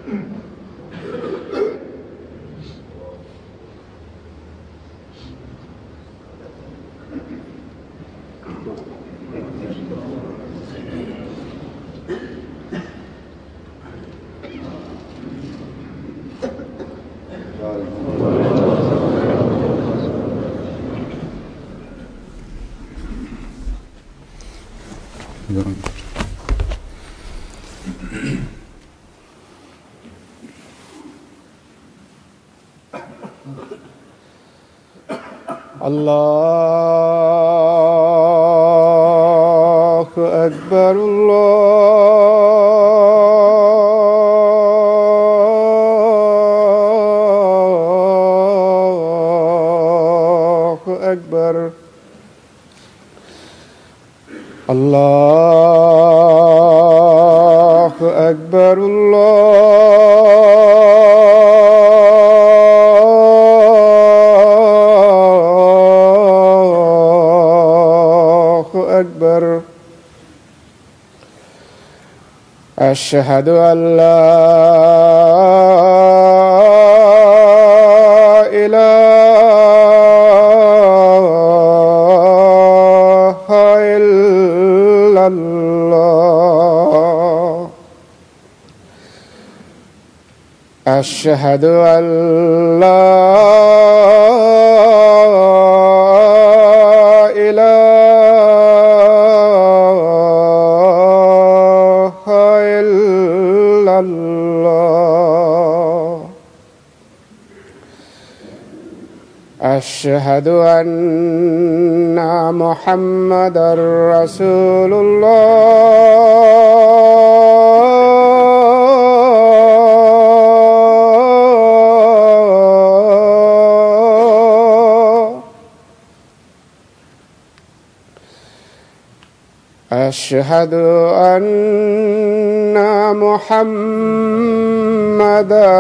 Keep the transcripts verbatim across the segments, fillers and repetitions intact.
الله أكبر الله أكبر الله أكبر الله أكبر. أشهد أن لا إله إلا الله. أشهد أن لا إله إلا الله. أشهد أن محمدًا رسول الله. أشهد أن محمدًا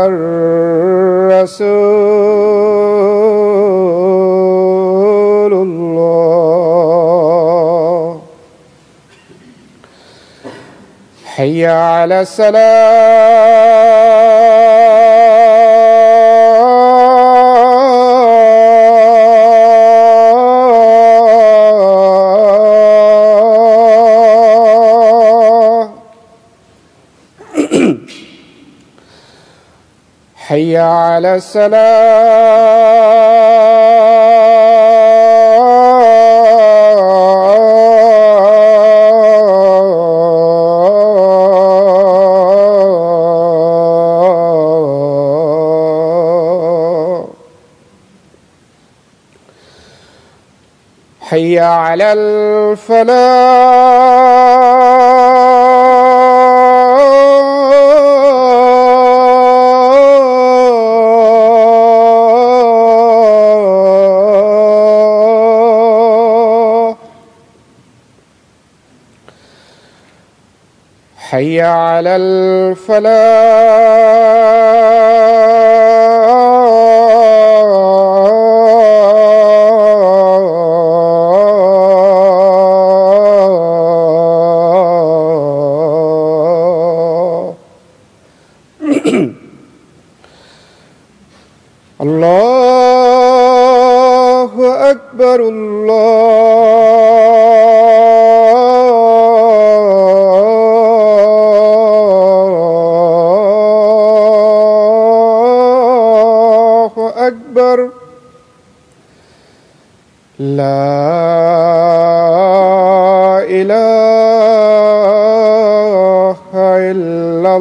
رسول الله. حي على الصلاة. حي على الصلاة. حي على الفلاح. حي على الفلاح. الله أكبر الله أكبر. لا إله إلا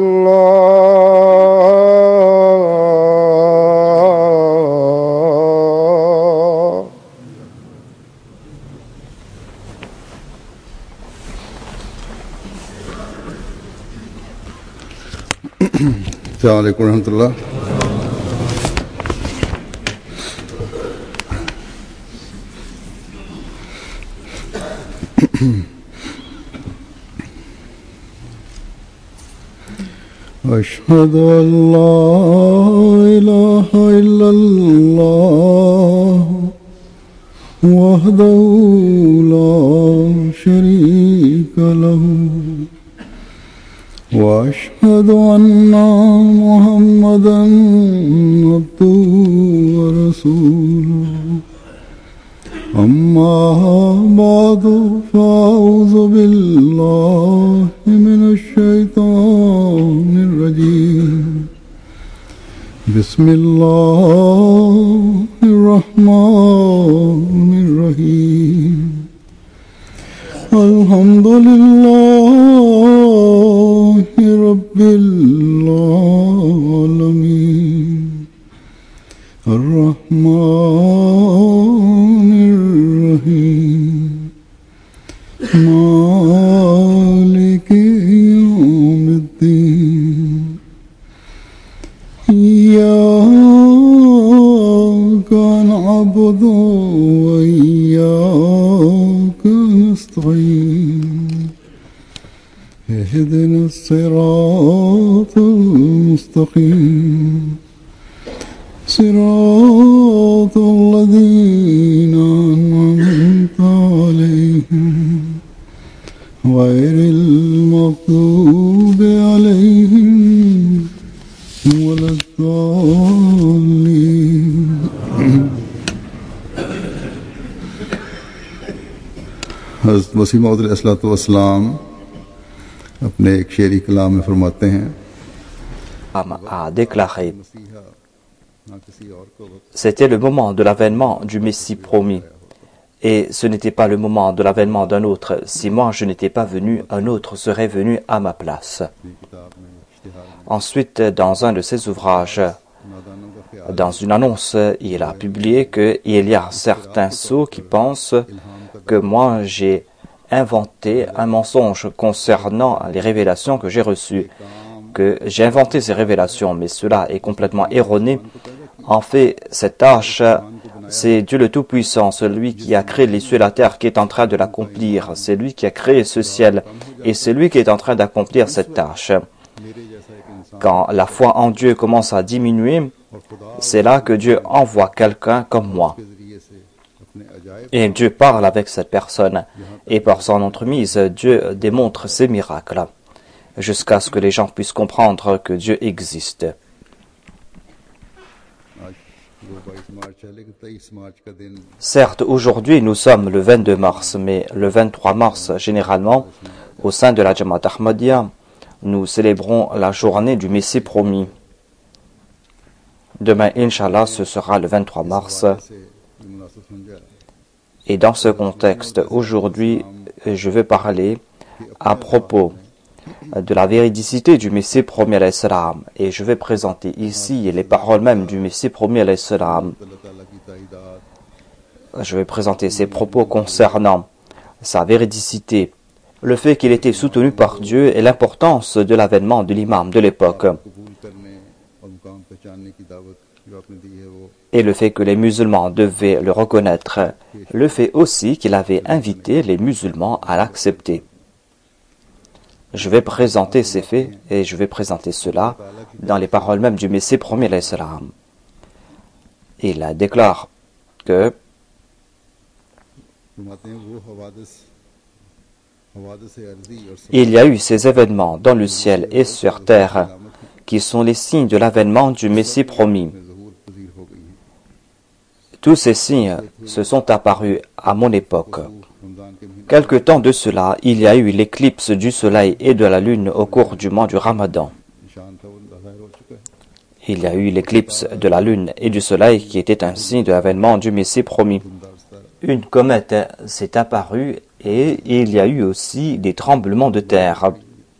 الله. السلام عليكم ورحمة الله. أشهد أن لا إله إلا الله وحده لا شريك له وأشهد أن محمدا عبده ورسوله أما بعد فأعوذ بالله من الشيطان الرجيم بسم الله الرحمن الرحيم الحمد لله رب العالمين الرحمن الرحيم مالك يوم الدين إياك نعبد وإياك نستعين اهدنا الصراط المستقيم صراط الذين أنعمت عليهم غير المغضوب عليهم ولا الضالين حضرت مسیح موعود علیہ الصلوۃ والسلام अपने एक शेरी कलाम में फरमाते हैं a déclaré: c'était le moment de l'avènement du Messie promis, et ce n'était pas le moment de l'avènement d'un autre. Si moi je n'étais pas venu, un autre serait venu à ma place. Ensuite, dans un de ses ouvrages, dans une annonce, il a publié qu'il y a certains sots qui pensent que moi j'ai inventé un mensonge concernant les révélations que j'ai reçues, que j'ai inventé ces révélations, mais cela est complètement erroné. En fait, cette tâche, c'est Dieu le Tout-Puissant, celui qui a créé les cieux et la terre, qui est en train de l'accomplir. C'est lui qui a créé ce ciel, et c'est lui qui est en train d'accomplir cette tâche. Quand la foi en Dieu commence à diminuer, c'est là que Dieu envoie quelqu'un comme moi. Et Dieu parle avec cette personne. Et par son entremise, Dieu démontre ses miracles, jusqu'à ce que les gens puissent comprendre que Dieu existe. Certes, aujourd'hui, nous sommes le vingt-deux mars, mais le vingt-trois mars, généralement, au sein de la Jamaat Ahmadiyya, nous célébrons la journée du Messie promis. Demain, Inch'Allah, ce sera le vingt-trois mars. Et dans ce contexte, aujourd'hui, je vais parler à propos de la véridicité du Messie promis alayhi salam. Et je vais présenter ici les paroles même du Messie promis alayhi salam. Je vais présenter ses propos concernant sa véridicité, le fait qu'il était soutenu par Dieu et l'importance de l'avènement de l'imam de l'époque. Et le fait que les musulmans devaient le reconnaître, le fait aussi qu'il avait invité les musulmans à l'accepter. Je vais présenter ces faits et je vais présenter cela dans les paroles même du Messie promis alayhi salam. Il déclare que il y a eu ces événements dans le ciel et sur terre qui sont les signes de l'avènement du Messie promis. Tous ces signes se sont apparus à mon époque. Quelque temps de cela, il y a eu l'éclipse du soleil et de la lune au cours du mois du Ramadan. Il y a eu l'éclipse de la lune et du soleil qui était un signe de l'avènement du Messie promis. Une comète s'est apparue et il y a eu aussi des tremblements de terre.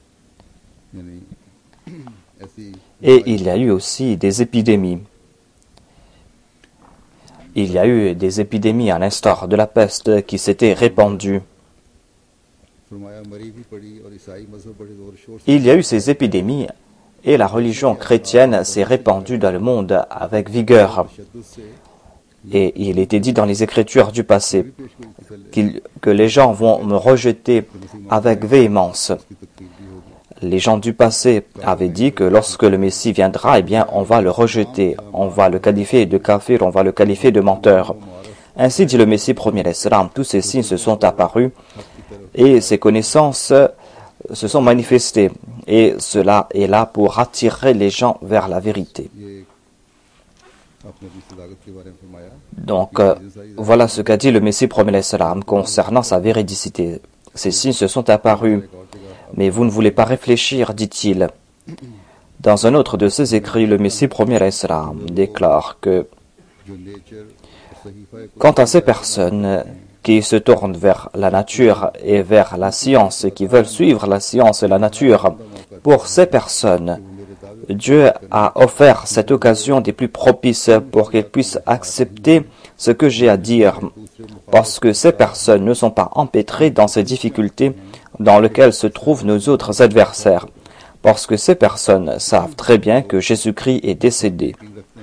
Et il y a eu aussi des épidémies. Il y a eu des épidémies à l'instar de la peste qui s'étaient répandues. Il y a eu ces épidémies et la religion chrétienne s'est répandue dans le monde avec vigueur. Et il était dit dans les Écritures du passé que les gens vont me rejeter avec véhémence. Les gens du passé avaient dit que lorsque le Messie viendra, eh bien, on va le rejeter, on va le qualifier de kafir, on va le qualifier de menteur. Ainsi dit le Messie premier l'Islam, tous ces signes se sont apparus et ces connaissances se sont manifestées. et cela est là pour attirer les gens vers la vérité. Donc, euh, voilà ce qu'a dit le Messie promis salam concernant sa véridicité. Ces signes se sont apparus, mais vous ne voulez pas réfléchir, dit-il. Dans un autre de ses écrits, le Messie promis salam déclare que quant à ces personnes qui se tournent vers la nature et vers la science, qui veulent suivre la science et la nature, pour ces personnes, Dieu a offert cette occasion des plus propices pour qu'elles puissent accepter ce que j'ai à dire, parce que ces personnes ne sont pas empêtrées dans ces difficultés dans lesquelles se trouvent nos autres adversaires, parce que ces personnes savent très bien que Jésus-Christ est décédé.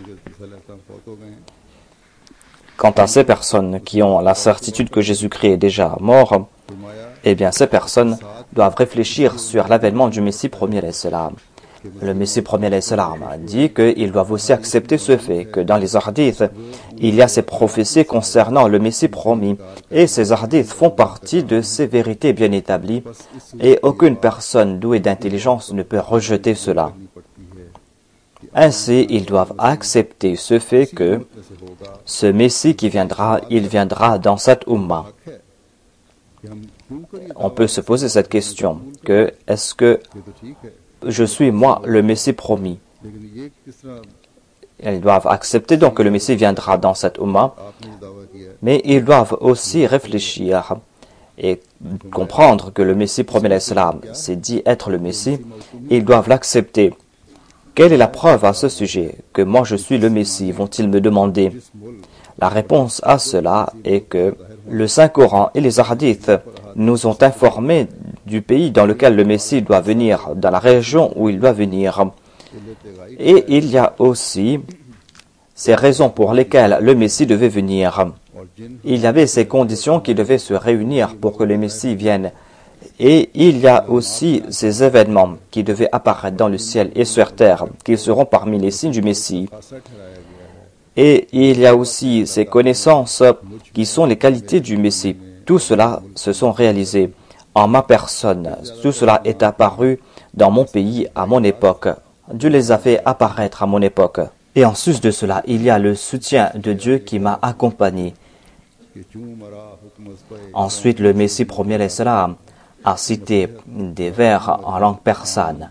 Quant à ces personnes qui ont la certitude que Jésus-Christ est déjà mort, eh bien ces personnes doivent réfléchir sur l'avènement du Messie premier alayhi salam. Le Messie premier alayhi salam dit qu'ils doivent aussi accepter ce fait que dans les hadiths, il y a ces prophéties concernant le Messie promis, et ces hadiths font partie de ces vérités bien établies, et aucune personne douée d'intelligence ne peut rejeter cela. Ainsi, ils doivent accepter ce fait que ce Messie qui viendra, il viendra dans cette Ummah. On peut se poser cette question, que est-ce que je suis moi le Messie promis? Ils doivent accepter donc que le Messie viendra dans cette Ummah, mais ils doivent aussi réfléchir et comprendre que le Messie promis l'Islam, c'est dit être le Messie, ils doivent l'accepter. Quelle est la preuve à ce sujet que moi je suis le Messie, vont-ils me demander? La réponse à cela est que le Saint-Coran et les hadiths nous ont informés du pays dans lequel le Messie doit venir, dans la région où il doit venir. Et il y a aussi ces raisons pour lesquelles le Messie devait venir. Il y avait ces conditions qui devaient se réunir pour que le Messie vienne. Et il y a aussi ces événements qui devaient apparaître dans le ciel et sur terre, qui seront parmi les signes du Messie. Et il y a aussi ces connaissances qui sont les qualités du Messie. Tout cela se sont réalisés en ma personne. Tout cela est apparu dans mon pays à mon époque. Dieu les a fait apparaître à mon époque. Et en sus de cela, il y a le soutien de Dieu qui m'a accompagné. Ensuite, le Messie premier alayhi salam a cité des vers en langue persane.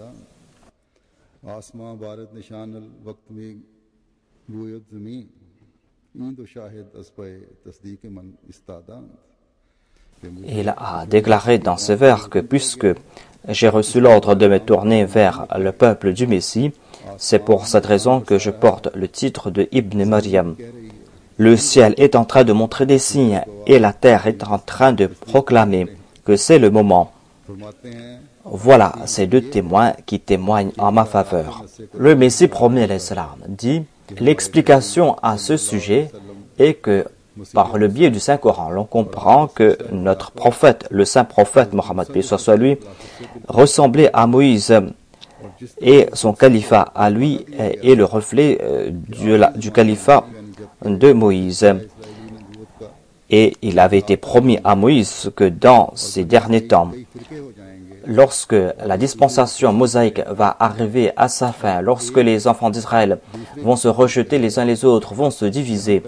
Il a déclaré dans ce vers que puisque j'ai reçu l'ordre de me tourner vers le peuple du Messie, c'est pour cette raison que je porte le titre de Ibn Maryam. Le ciel est en train de montrer des signes et la terre est en train de proclamer que c'est le moment. Voilà ces deux témoins qui témoignent en ma faveur. Le Messie premier alayhi salam dit, l'explication à ce sujet est que par le biais du Saint-Coran, l'on comprend que notre prophète, le saint prophète Mohammed, paix soit sur lui, ressemblait à Moïse et son califat à lui est le reflet du, du califat de Moïse. Et il avait été promis à Moïse que dans ces derniers temps, lorsque la dispensation mosaïque va arriver à sa fin, lorsque les enfants d'Israël vont se rejeter les uns les autres, vont se diviser,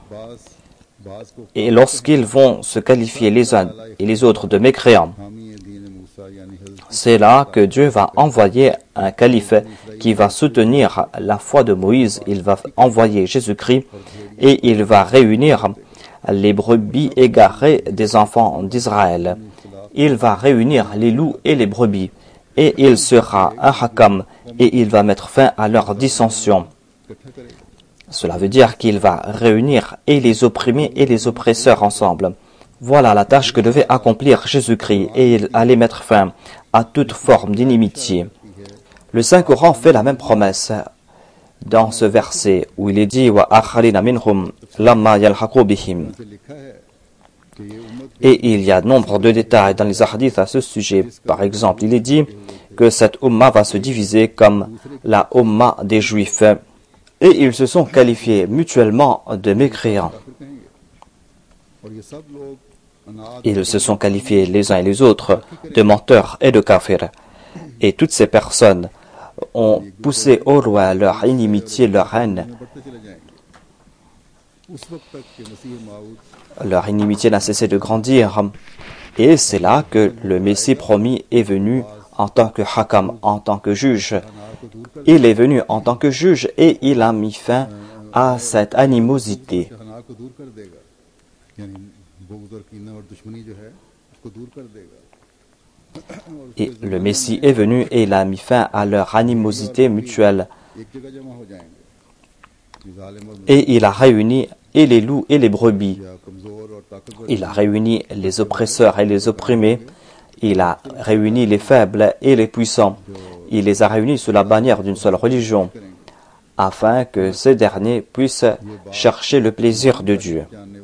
et lorsqu'ils vont se qualifier les uns et les autres de mécréants, c'est là que Dieu va envoyer un calife qui va soutenir la foi de Moïse. Il va envoyer Jésus-Christ et il va réunir les brebis égarées des enfants d'Israël. Il va réunir les loups et les brebis, et il sera un hakam, et il va mettre fin à leur dissension. Cela veut dire qu'il va réunir et les opprimés et les oppresseurs ensemble. Voilà la tâche que devait accomplir Jésus-Christ, et il allait mettre fin à toute forme d'inimitié. Le Saint-Coran fait la même promesse dans ce verset où il est dit « Wa akharina minhum lamma yalhaqu bihim » Et il y a nombre de détails dans les hadiths à ce sujet. Par exemple, il est dit que cette Ummah va se diviser comme la Ummah des Juifs. Et ils se sont qualifiés mutuellement de mécréants. Ils se sont qualifiés les uns et les autres de menteurs et de kafirs. Et toutes ces personnes ont poussé au loin leur inimitié, leur haine. Leur inimitié n'a cessé de grandir. Et c'est là que le Messie promis est venu en tant que hakam, en tant que juge. Il est venu en tant que juge et il a mis fin à cette animosité. Et le Messie est venu et il a mis fin à leur animosité mutuelle. Et il a réuni et les loups et les brebis. Il a réuni les oppresseurs et les opprimés. Il a réuni les faibles et les puissants. Il les a réunis sous la bannière d'une seule religion, afin que ces derniers puissent chercher le plaisir de Dieu.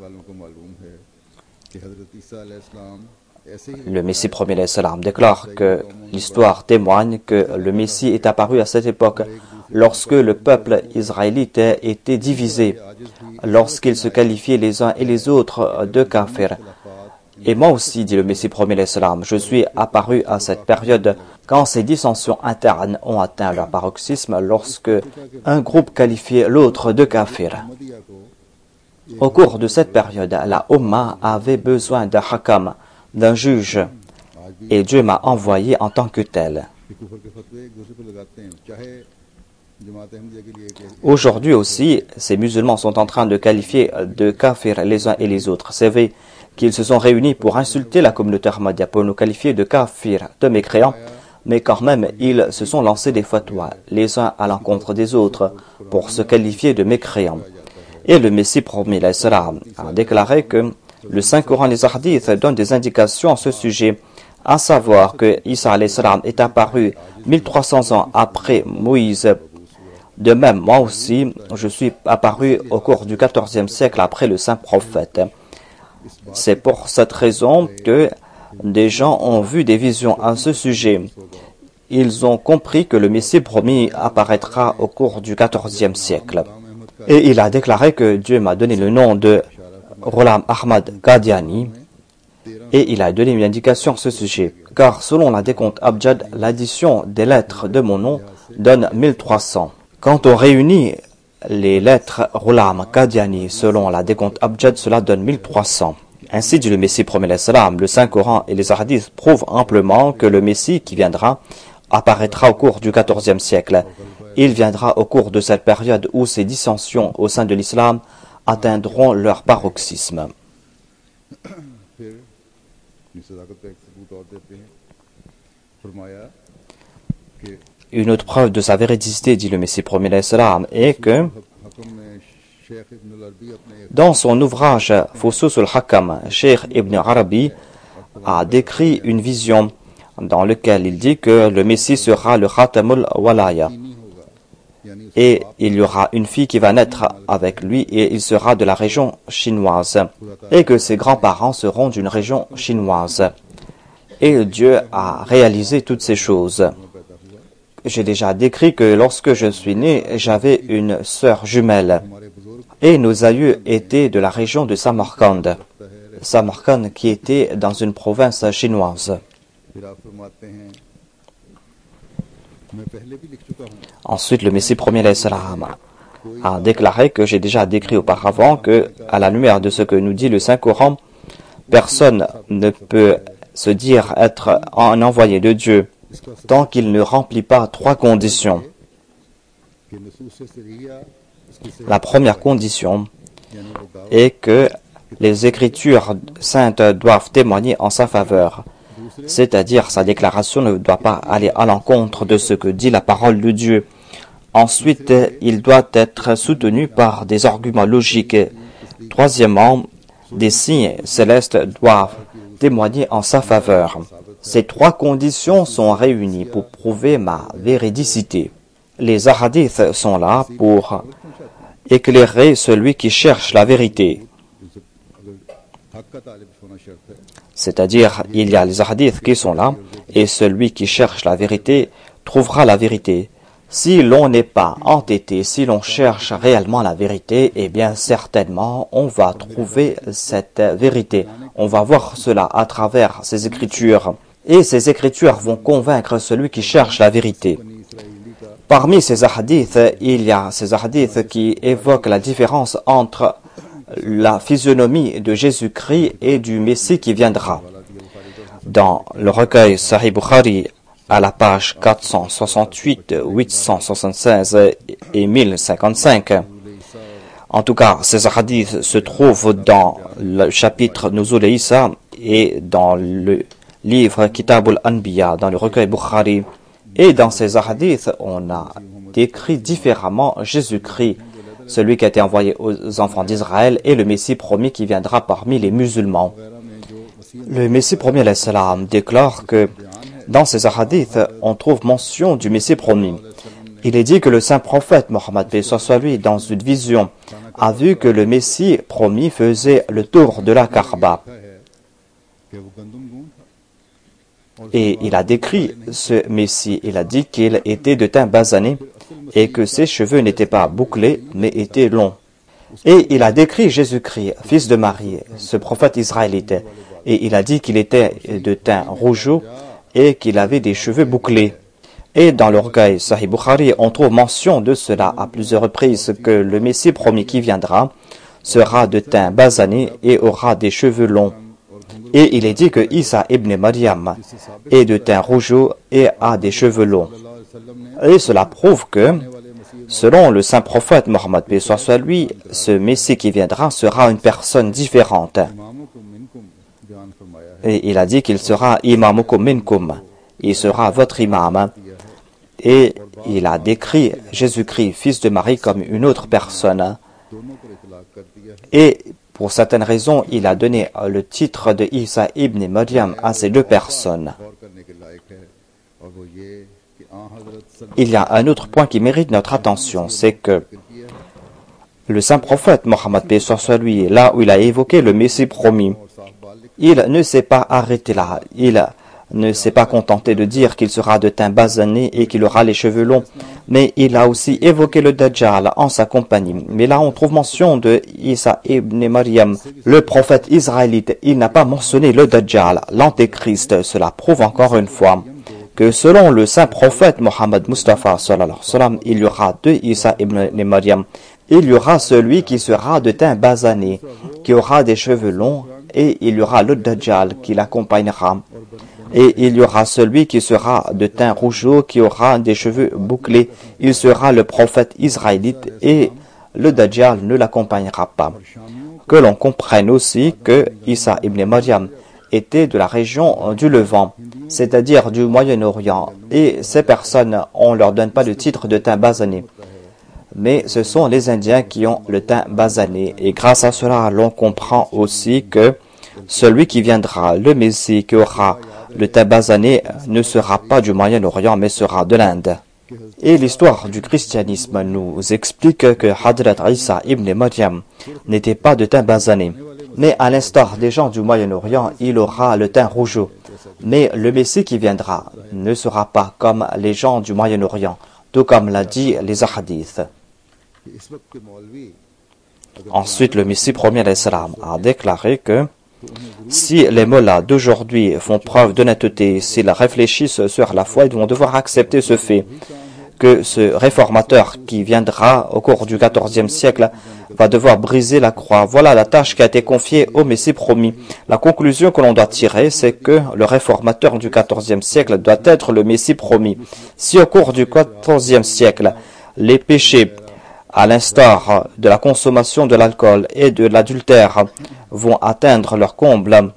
Le Messie premier déclare que l'histoire témoigne que le Messie est apparu à cette époque lorsque le peuple israélite était divisé, lorsqu'ils se qualifiaient les uns et les autres de kafirs. Et moi aussi, dit le Messie premier je suis apparu à cette période quand ces dissensions internes ont atteint leur paroxysme, lorsque un groupe qualifiait l'autre de kafir. Au cours de cette période, la Ummah avait besoin d'un hakam, d'un juge, et Dieu m'a envoyé en tant que tel. Aujourd'hui aussi, ces musulmans sont en train de qualifier de kafir les uns et les autres. C'est vrai qu'ils se sont réunis pour insulter la communauté ahmadiyya, pour nous qualifier de kafir, de mécréants, mais quand même, ils se sont lancés des fatwas, les uns à l'encontre des autres, pour se qualifier de mécréants. Et le Messie promis l'Islam a déclaré que le Saint-Coran et les hadiths donnent des indications à ce sujet, à savoir que Isa alayhi salam est apparu mille trois cents ans après Moïse. De même, moi aussi, je suis apparu au cours du quatorzième siècle après le saint prophète. C'est pour cette raison que des gens ont vu des visions à ce sujet. Ils ont compris que le Messie promis apparaîtra au cours du quatorzième siècle. Et il a déclaré que Dieu m'a donné le nom de Ghulam Ahmad Qadiani et il a donné une indication à ce sujet. Car selon la décompte Abjad, l'addition des lettres de mon nom donne mille trois cents. Quand on réunit les lettres Ghulam Qadiani selon la décompte Abjad, cela donne mille trois cents. Ainsi dit le Messie promet l'Islam, le Saint-Coran et les hadiths prouvent amplement que le Messie qui viendra apparaîtra au cours du quatorzième siècle. Il viendra au cours de cette période où ces dissensions au sein de l'islam atteindront leur paroxysme. Une autre preuve de sa véridicité, dit le Messie premier l'Islam, est que dans son ouvrage Fusus al-Hakam, Cheikh Ibn Arabi a décrit une vision dans laquelle il dit que le Messie sera le Khatamul Walaya. Et il y aura une fille qui va naître avec lui et il sera de la région chinoise. Et que ses grands-parents seront d'une région chinoise. Et Dieu a réalisé toutes ces choses. J'ai déjà décrit que lorsque je suis né, j'avais une sœur jumelle. Et nos aïeux étaient de la région de Samarkand. Samarkand qui était dans une province chinoise. Ensuite, le Messie premier l'Islam a déclaré que j'ai déjà décrit auparavant que, à la lumière de ce que nous dit le Saint-Coran, personne ne peut se dire être un envoyé de Dieu tant qu'il ne remplit pas trois conditions. La première condition est que les Écritures saintes doivent témoigner en sa faveur. C'est-à-dire, sa déclaration ne doit pas aller à l'encontre de ce que dit la parole de Dieu. Ensuite, il doit être soutenu par des arguments logiques. Troisièmement, des signes célestes doivent témoigner en sa faveur. Ces trois conditions sont réunies pour prouver ma véridicité. Les hadiths sont là pour éclairer celui qui cherche la vérité. C'est-à-dire, il y a les hadiths qui sont là, et celui qui cherche la vérité trouvera la vérité. Si l'on n'est pas entêté, si l'on cherche réellement la vérité, eh bien certainement on va trouver cette vérité. On va voir cela à travers ces écritures. Et ces écritures vont convaincre celui qui cherche la vérité. Parmi ces hadiths, il y a ces hadiths qui évoquent la différence entre la physionomie de Jésus-Christ et du Messie qui viendra. Dans le recueil Sahih Bukhari, à la page quatre cent soixante-huit, huit cent soixante-seize et mille cinquante-cinq. En tout cas, ces hadiths se trouvent dans le chapitre Nuzul Isa et dans le livre Kitab al-Anbiya, dans le recueil Bukhari. Et dans ces hadiths, on a décrit différemment Jésus-Christ, celui qui a été envoyé aux enfants d'Israël, et le Messie promis qui viendra parmi les musulmans. Le Messie promis alayhi salam déclare que dans ces hadiths, on trouve mention du Messie promis. Il est dit que le saint prophète Mohammed, paix soit lui, dans une vision, a vu que le Messie promis faisait le tour de la Kaaba. Et il a décrit ce Messie. Il a dit qu'il était de teint basané et que ses cheveux n'étaient pas bouclés, mais étaient longs. Et il a décrit Jésus-Christ, fils de Marie, ce prophète israélite. Et il a dit qu'il était de teint rougeau et qu'il avait des cheveux bouclés. Et dans le recueil Sahih Bukhari, on trouve mention de cela à plusieurs reprises, que le Messie promis qui viendra sera de teint basané et aura des cheveux longs. Et il est dit que Isa ibn Maryam est de teint rougeau et a des cheveux longs. Et cela prouve que, selon le saint prophète Mohammed, paix soit lui, ce Messie qui viendra sera une personne différente. Et il a dit qu'il sera imamukum minkum, il sera votre imam. Et il a décrit Jésus-Christ, fils de Marie, comme une autre personne. Et pour certaines raisons, il a donné le titre de Isa ibn Maryam à ces deux personnes. Il y a un autre point qui mérite notre attention, c'est que le saint prophète Mohammed, paix soit lui, là où il a évoqué le Messie promis, il ne s'est pas arrêté là. Il ne s'est pas contenté de dire qu'il sera de teint basané et qu'il aura les cheveux longs, mais il a aussi évoqué le Dajjal en sa compagnie. Mais là, on trouve mention de Isa ibn Maryam, le prophète israélite. Il n'a pas mentionné le Dajjal, l'antéchrist. Cela prouve encore une fois que selon le saint prophète Mohammed Mustafa sallallahu alayhi wa sallam, il y aura deux Isa ibn Maryam. Il y aura celui qui sera de teint basané, qui aura des cheveux longs, et il y aura le Dajjal qui l'accompagnera. Et il y aura celui qui sera de teint rougeau, qui aura des cheveux bouclés. Il sera le prophète israélite et le Dajjal ne l'accompagnera pas. Que l'on comprenne aussi que Isa ibn Maryam était de la région du Levant, c'est-à-dire du Moyen-Orient. Et ces personnes, on ne leur donne pas le titre de teint basané. Mais ce sont les Indiens qui ont le teint basané. Et grâce à cela, l'on comprend aussi que celui qui viendra, le Messie qui aura le teint basané, ne sera pas du Moyen-Orient, mais sera de l'Inde. Et l'histoire du christianisme nous explique que Hadrat Isa ibn Maryam n'était pas de teint basané. Mais à l'instar des gens du Moyen-Orient, il aura le teint rougeau. Mais le Messie qui viendra ne sera pas comme les gens du Moyen-Orient, tout comme l'a dit les hadiths. Ensuite, le Messie premier alayhi salam a déclaré que si les mollahs d'aujourd'hui font preuve d'honnêteté, s'ils réfléchissent sur la foi, ils vont devoir accepter ce fait, que ce réformateur qui viendra au cours du quatorzième siècle va devoir briser la croix. Voilà la tâche qui a été confiée au Messie promis. La conclusion que l'on doit tirer, c'est que le réformateur du quatorzième siècle doit être le Messie promis. Si au cours du quatorzième siècle, les péchés, à l'instar de la consommation de l'alcool et de l'adultère, vont atteindre leur comble,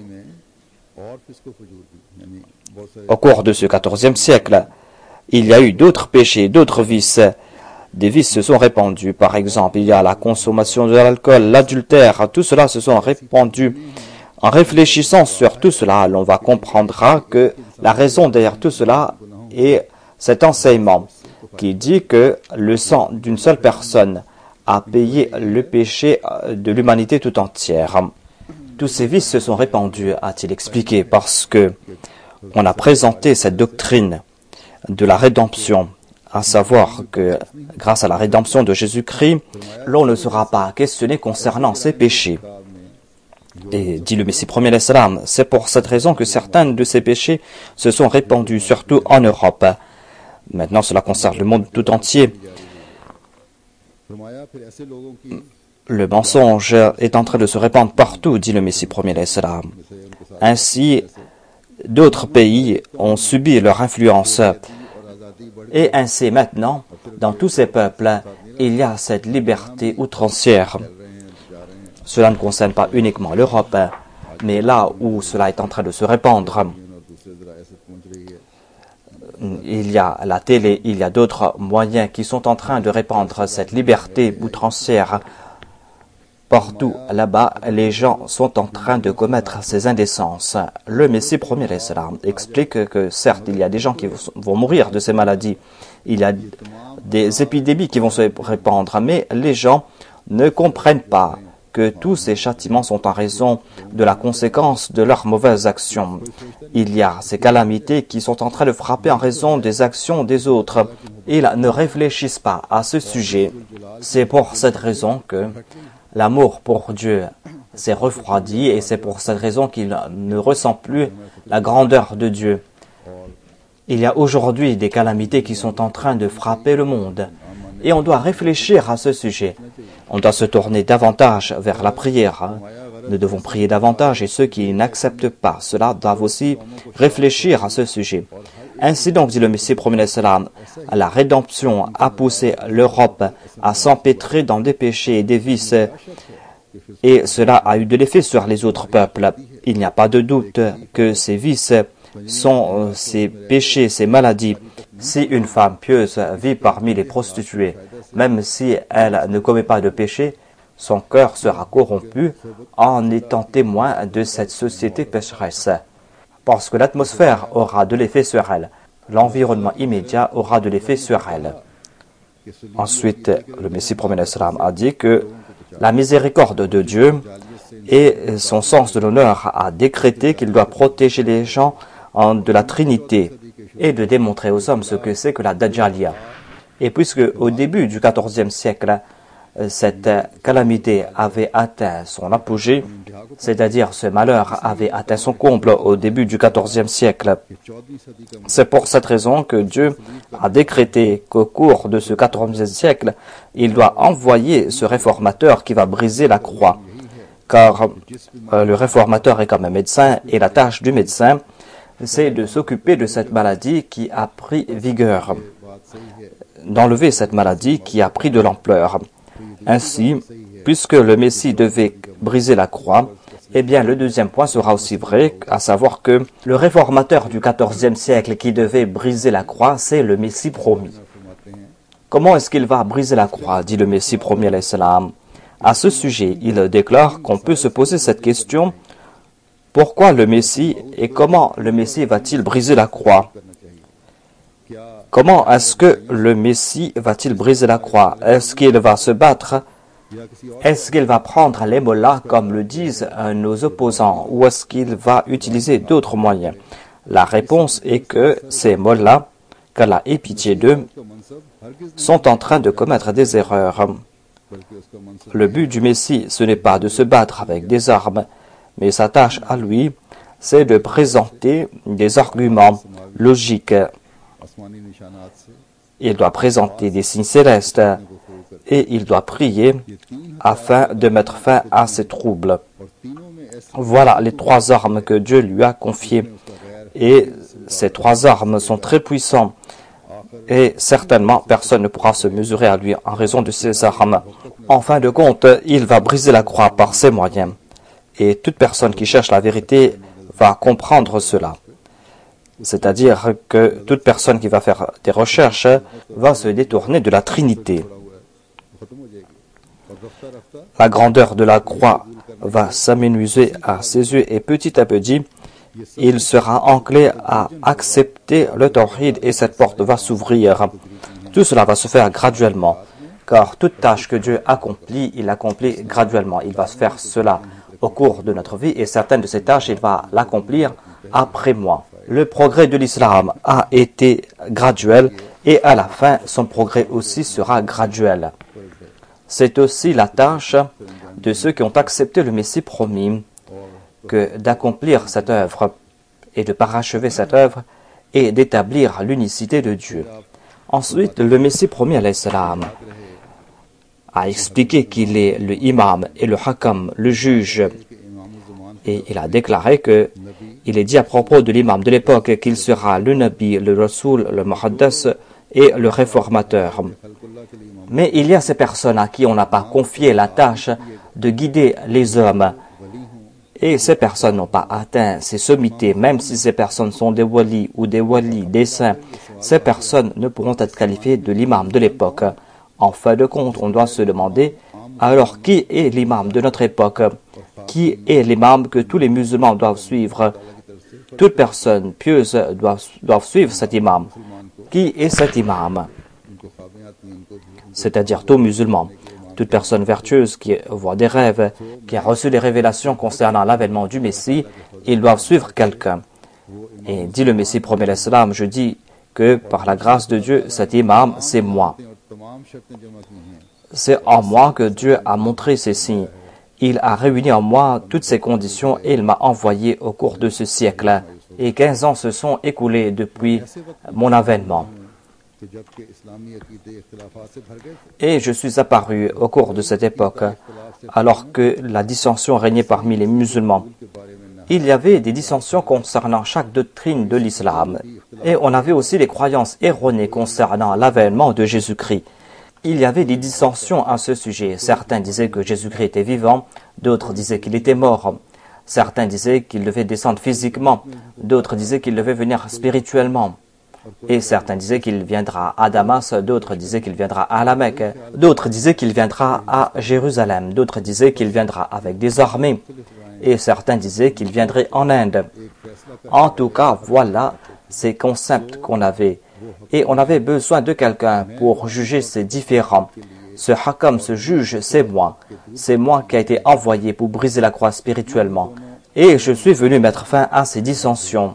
au cours de ce quatorzième siècle, il y a eu d'autres péchés, d'autres vices. Des vices se sont répandus. Par exemple, il y a la consommation de l'alcool, l'adultère, tout cela se sont répandus. En réfléchissant sur tout cela, l'on va comprendre que la raison derrière tout cela est cet enseignement qui dit que le sang d'une seule personne a payé le péché de l'humanité tout entière. Tous ces vices se sont répandus, a-t-il expliqué, parce que on a présenté cette doctrine de la rédemption, à savoir que grâce à la rédemption de Jésus-Christ, l'on ne sera pas questionné concernant ses péchés. Et dit le Messie premier l'Islam, c'est pour cette raison que certains de ces péchés se sont répandus, surtout en Europe. Maintenant, cela concerne le monde tout entier. Le mensonge est en train de se répandre partout, dit le Messie premier l'Islam. Ainsi, d'autres pays ont subi leur influence. Et ainsi, maintenant, dans tous ces peuples, il y a cette liberté outrancière. Cela ne concerne pas uniquement l'Europe, mais là où cela est en train de se répandre, il y a la télé, il y a d'autres moyens qui sont en train de répandre cette liberté outrancière. Partout là-bas, les gens sont en train de commettre ces indécences. Le Messie premier l'Islam explique que certes, il y a des gens qui vont mourir de ces maladies, il y a des épidémies qui vont se répandre, mais les gens ne comprennent pas que tous ces châtiments sont en raison de la conséquence de leurs mauvaises actions. Il y a ces calamités qui sont en train de frapper en raison des actions des autres. Ils ne réfléchissent pas à ce sujet. C'est pour cette raison que l'amour pour Dieu s'est refroidi et c'est pour cette raison qu'il ne ressent plus la grandeur de Dieu. Il y a aujourd'hui des calamités qui sont en train de frapper le monde et on doit réfléchir à ce sujet. On doit se tourner davantage vers la prière. Nous devons prier davantage et ceux qui n'acceptent pas cela doivent aussi réfléchir à ce sujet. Ainsi donc, dit le Messie premier l'Islam, la rédemption a poussé l'Europe à s'empêtrer dans des péchés et des vices et cela a eu de l'effet sur les autres peuples. Il n'y a pas de doute que ces vices sont ces péchés, ces maladies. Si une femme pieuse vit parmi les prostituées, même si elle ne commet pas de péché, son cœur sera corrompu en étant témoin de cette société pécheresse. Parce que l'atmosphère aura de l'effet sur elle. L'environnement immédiat aura de l'effet sur elle. Ensuite, le Messie premier l'Islam a dit que la miséricorde de Dieu et son sens de l'honneur a décrété qu'il doit protéger les gens de la Trinité et de démontrer aux hommes ce que c'est que la Dajjalia. Et puisque au début du quatorzième siècle, cette calamité avait atteint son apogée, c'est-à-dire ce malheur avait atteint son comble au début du quatorzième siècle. C'est pour cette raison que Dieu a décrété qu'au cours de ce quatorzième siècle, il doit envoyer ce réformateur qui va briser la croix. Car euh, le réformateur est comme un médecin et la tâche du médecin, c'est de s'occuper de cette maladie qui a pris vigueur, d'enlever cette maladie qui a pris de l'ampleur. Ainsi, puisque le Messie devait briser la croix, eh bien le deuxième point sera aussi vrai, à savoir que le réformateur du quatorzième siècle qui devait briser la croix, c'est le Messie promis. Comment est-ce qu'il va briser la croix, dit le Messie promis à l'Islam. À ce sujet, il déclare qu'on peut se poser cette question: pourquoi le Messie et comment le Messie va-t-il briser la croix? Comment est-ce que le Messie va-t-il briser la croix? Est-ce qu'il va se battre? Est-ce qu'il va prendre les mollahs comme le disent nos opposants? Ou est-ce qu'il va utiliser d'autres moyens? La réponse est que ces mollahs, qu'Allah ait pitié d'eux, sont en train de commettre des erreurs. Le but du Messie, ce n'est pas de se battre avec des armes, mais sa tâche à lui, c'est de présenter des arguments logiques. Il doit présenter des signes célestes et il doit prier afin de mettre fin à ces troubles. Voilà les trois armes que Dieu lui a confiées. Et ces trois armes sont très puissantes. Et certainement, personne ne pourra se mesurer à lui en raison de ces armes. En fin de compte, il va briser la croix par ses moyens. Et toute personne qui cherche la vérité va comprendre cela. C'est-à-dire que toute personne qui va faire des recherches va se détourner de la Trinité. La grandeur de la croix va s'amenuiser à ses yeux et petit à petit, il sera enclin à accepter le tawhid et cette porte va s'ouvrir. Tout cela va se faire graduellement, car toute tâche que Dieu accomplit, il l'accomplit graduellement. Il va se faire cela au cours de notre vie et certaines de ces tâches, il va l'accomplir après moi. Le progrès de l'islam a été graduel et à la fin, son progrès aussi sera graduel. C'est aussi la tâche de ceux qui ont accepté le Messie promis. que d'accomplir cette œuvre et de parachever cette œuvre et d'établir l'unicité de Dieu. Ensuite, le Messie premier alayhi salam a expliqué qu'il est le imam et le hakam, le juge, et il a déclaré que il est dit à propos de l'imam de l'époque qu'il sera le nabi, le rasoul, le muhaddas et le réformateur. Mais il y a ces personnes à qui on n'a pas confié la tâche de guider les hommes. Et ces personnes n'ont pas atteint ces sommités, même si ces personnes sont des walis ou des walis, des saints. Ces personnes ne pourront être qualifiées de l'imam de l'époque. En fin de compte, on doit se demander, alors qui est l'imam de notre époque? Qui est l'imam que tous les musulmans doivent suivre? Toute personne pieuse doit, doivent suivre cet imam. Qui est cet imam? C'est-à-dire tout musulman. Toute personne vertueuse qui voit des rêves, qui a reçu des révélations concernant l'avènement du Messie, ils doivent suivre quelqu'un. Et dit le Messie premier l'Islam, je dis que par la grâce de Dieu, cet imam, c'est moi. C'est en moi que Dieu a montré ces signes. Il a réuni en moi toutes ces conditions et il m'a envoyé au cours de ce siècle. Et quinze ans se sont écoulés depuis mon avènement. Et je suis apparu au cours de cette époque, alors que la dissension régnait parmi les musulmans. Il y avait des dissensions concernant chaque doctrine de l'islam. Et on avait aussi des croyances erronées concernant l'avènement de Jésus-Christ. Il y avait des dissensions à ce sujet. Certains disaient que Jésus-Christ était vivant, d'autres disaient qu'il était mort. Certains disaient qu'il devait descendre physiquement, d'autres disaient qu'il devait venir spirituellement. Et certains disaient qu'il viendra à Damas, d'autres disaient qu'il viendra à la Mecque, d'autres disaient qu'il viendra à Jérusalem, d'autres disaient qu'il viendra avec des armées, et certains disaient qu'il viendrait en Inde. En tout cas, voilà ces concepts qu'on avait. Et on avait besoin de quelqu'un pour juger ces différends. Ce hakam, ce juge, c'est moi. C'est moi qui a été envoyé pour briser la croix spirituellement. Et je suis venu mettre fin à ces dissensions.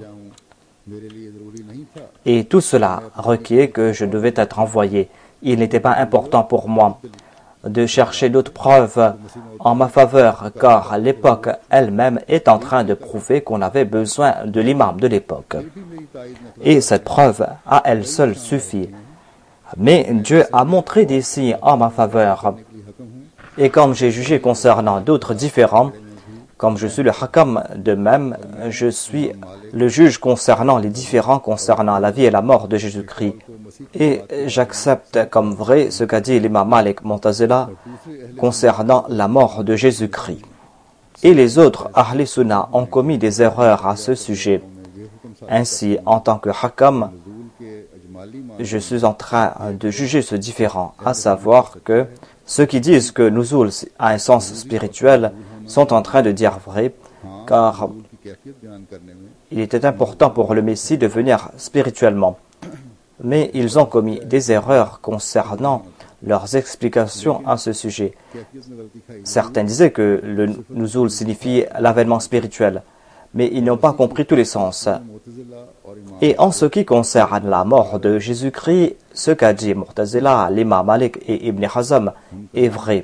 Et tout cela requiert que je devais être envoyé. Il n'était pas important pour moi de chercher d'autres preuves en ma faveur, car l'époque elle-même est en train de prouver qu'on avait besoin de l'imam de l'époque. Et cette preuve à elle seule suffit. Mais Dieu a montré des signes en ma faveur. Et comme j'ai jugé concernant d'autres différends, comme je suis le hakam de même, je suis le juge concernant les différends concernant la vie et la mort de Jésus-Christ. Et j'accepte comme vrai ce qu'a dit l'imam Malik Mu'tazila concernant la mort de Jésus-Christ. Et les autres Ahl Sunnah ont commis des erreurs à ce sujet. Ainsi, en tant que hakam, je suis en train de juger ce différend, à savoir que ceux qui disent que Nuzul a un sens spirituel sont en train de dire vrai, car il était important pour le Messie de venir spirituellement. Mais ils ont commis des erreurs concernant leurs explications à ce sujet. Certains disaient que le Nuzul signifiait l'avènement spirituel, mais ils n'ont pas compris tous les sens. Et en ce qui concerne la mort de Jésus-Christ, ce qu'a dit Mu'tazila, l'imam Malik et Ibn Hazm est vrai.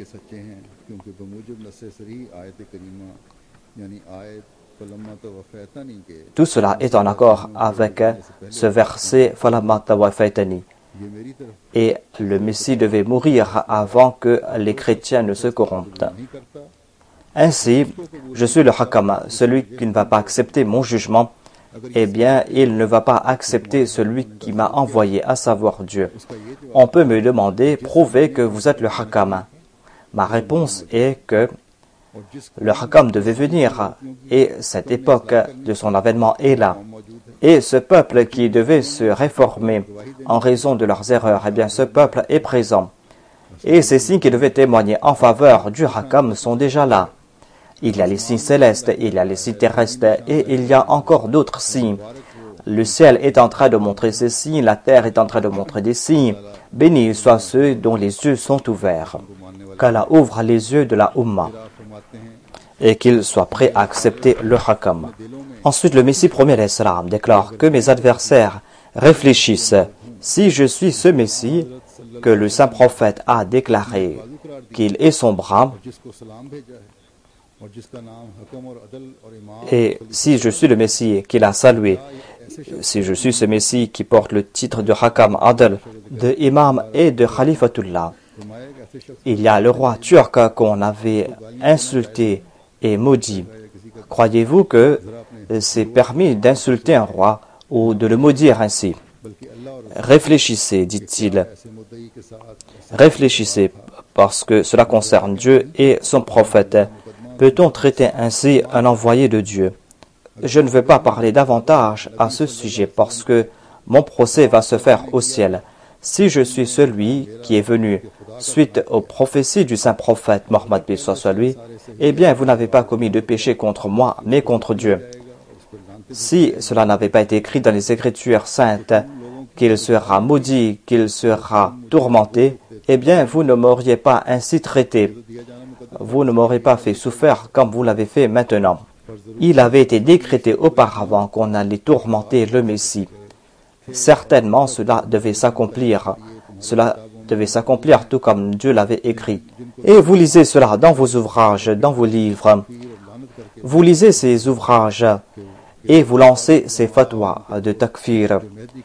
Tout cela est en accord avec ce verset Falamma tawaffaitani. Et le Messie devait mourir avant que les chrétiens ne se corrompent. Ainsi, je suis le hakam, celui qui ne va pas accepter mon jugement, eh bien, il ne va pas accepter celui qui m'a envoyé, à savoir Dieu. On peut me demander, prouvez que vous êtes le hakam. Ma réponse est que le hakam devait venir, et cette époque de son avènement est là. Et ce peuple qui devait se réformer en raison de leurs erreurs, eh bien, ce peuple est présent. Et ces signes qui devaient témoigner en faveur du hakam sont déjà là. Il y a les signes célestes, il y a les signes terrestres, et il y a encore d'autres signes. Le ciel est en train de montrer ces signes, la terre est en train de montrer des signes. Bénis soient ceux dont les yeux sont ouverts. Qu'Allah ouvre les yeux de la Ummah et qu'il soit prêt à accepter le hakam. Ensuite, le Messie premier l'Islam déclare que mes adversaires réfléchissent. Si je suis ce Messie que le saint prophète a déclaré qu'il est son bras, Et si je suis le Messie qu'il a salué, si je suis ce Messie qui porte le titre de Hakam Adl, de Imam et de Khalifatullah, il y a le roi turc qu'on avait insulté et maudit. Croyez-vous que c'est permis d'insulter un roi ou de le maudire ainsi? Réfléchissez, dit-il. Réfléchissez, parce que cela concerne Dieu et son prophète. Peut-on traiter ainsi un envoyé de Dieu? Je ne veux pas parler davantage à ce sujet parce que mon procès va se faire au ciel. Si je suis celui qui est venu suite aux prophéties du saint prophète Mohammed bin soit lui, eh bien vous n'avez pas commis de péché contre moi, mais contre Dieu. Si cela n'avait pas été écrit dans les Écritures saintes, qu'il sera maudit, qu'il sera tourmenté, eh bien vous ne m'auriez pas ainsi traité. Vous ne m'aurez pas fait souffrir comme vous l'avez fait maintenant. Il avait été décrété auparavant qu'on allait tourmenter le Messie. Certainement cela devait s'accomplir. Cela devait s'accomplir tout comme Dieu l'avait écrit. Et vous lisez cela dans vos ouvrages, dans vos livres. Vous lisez ces ouvrages et vous lancez ces fatwas de takfir.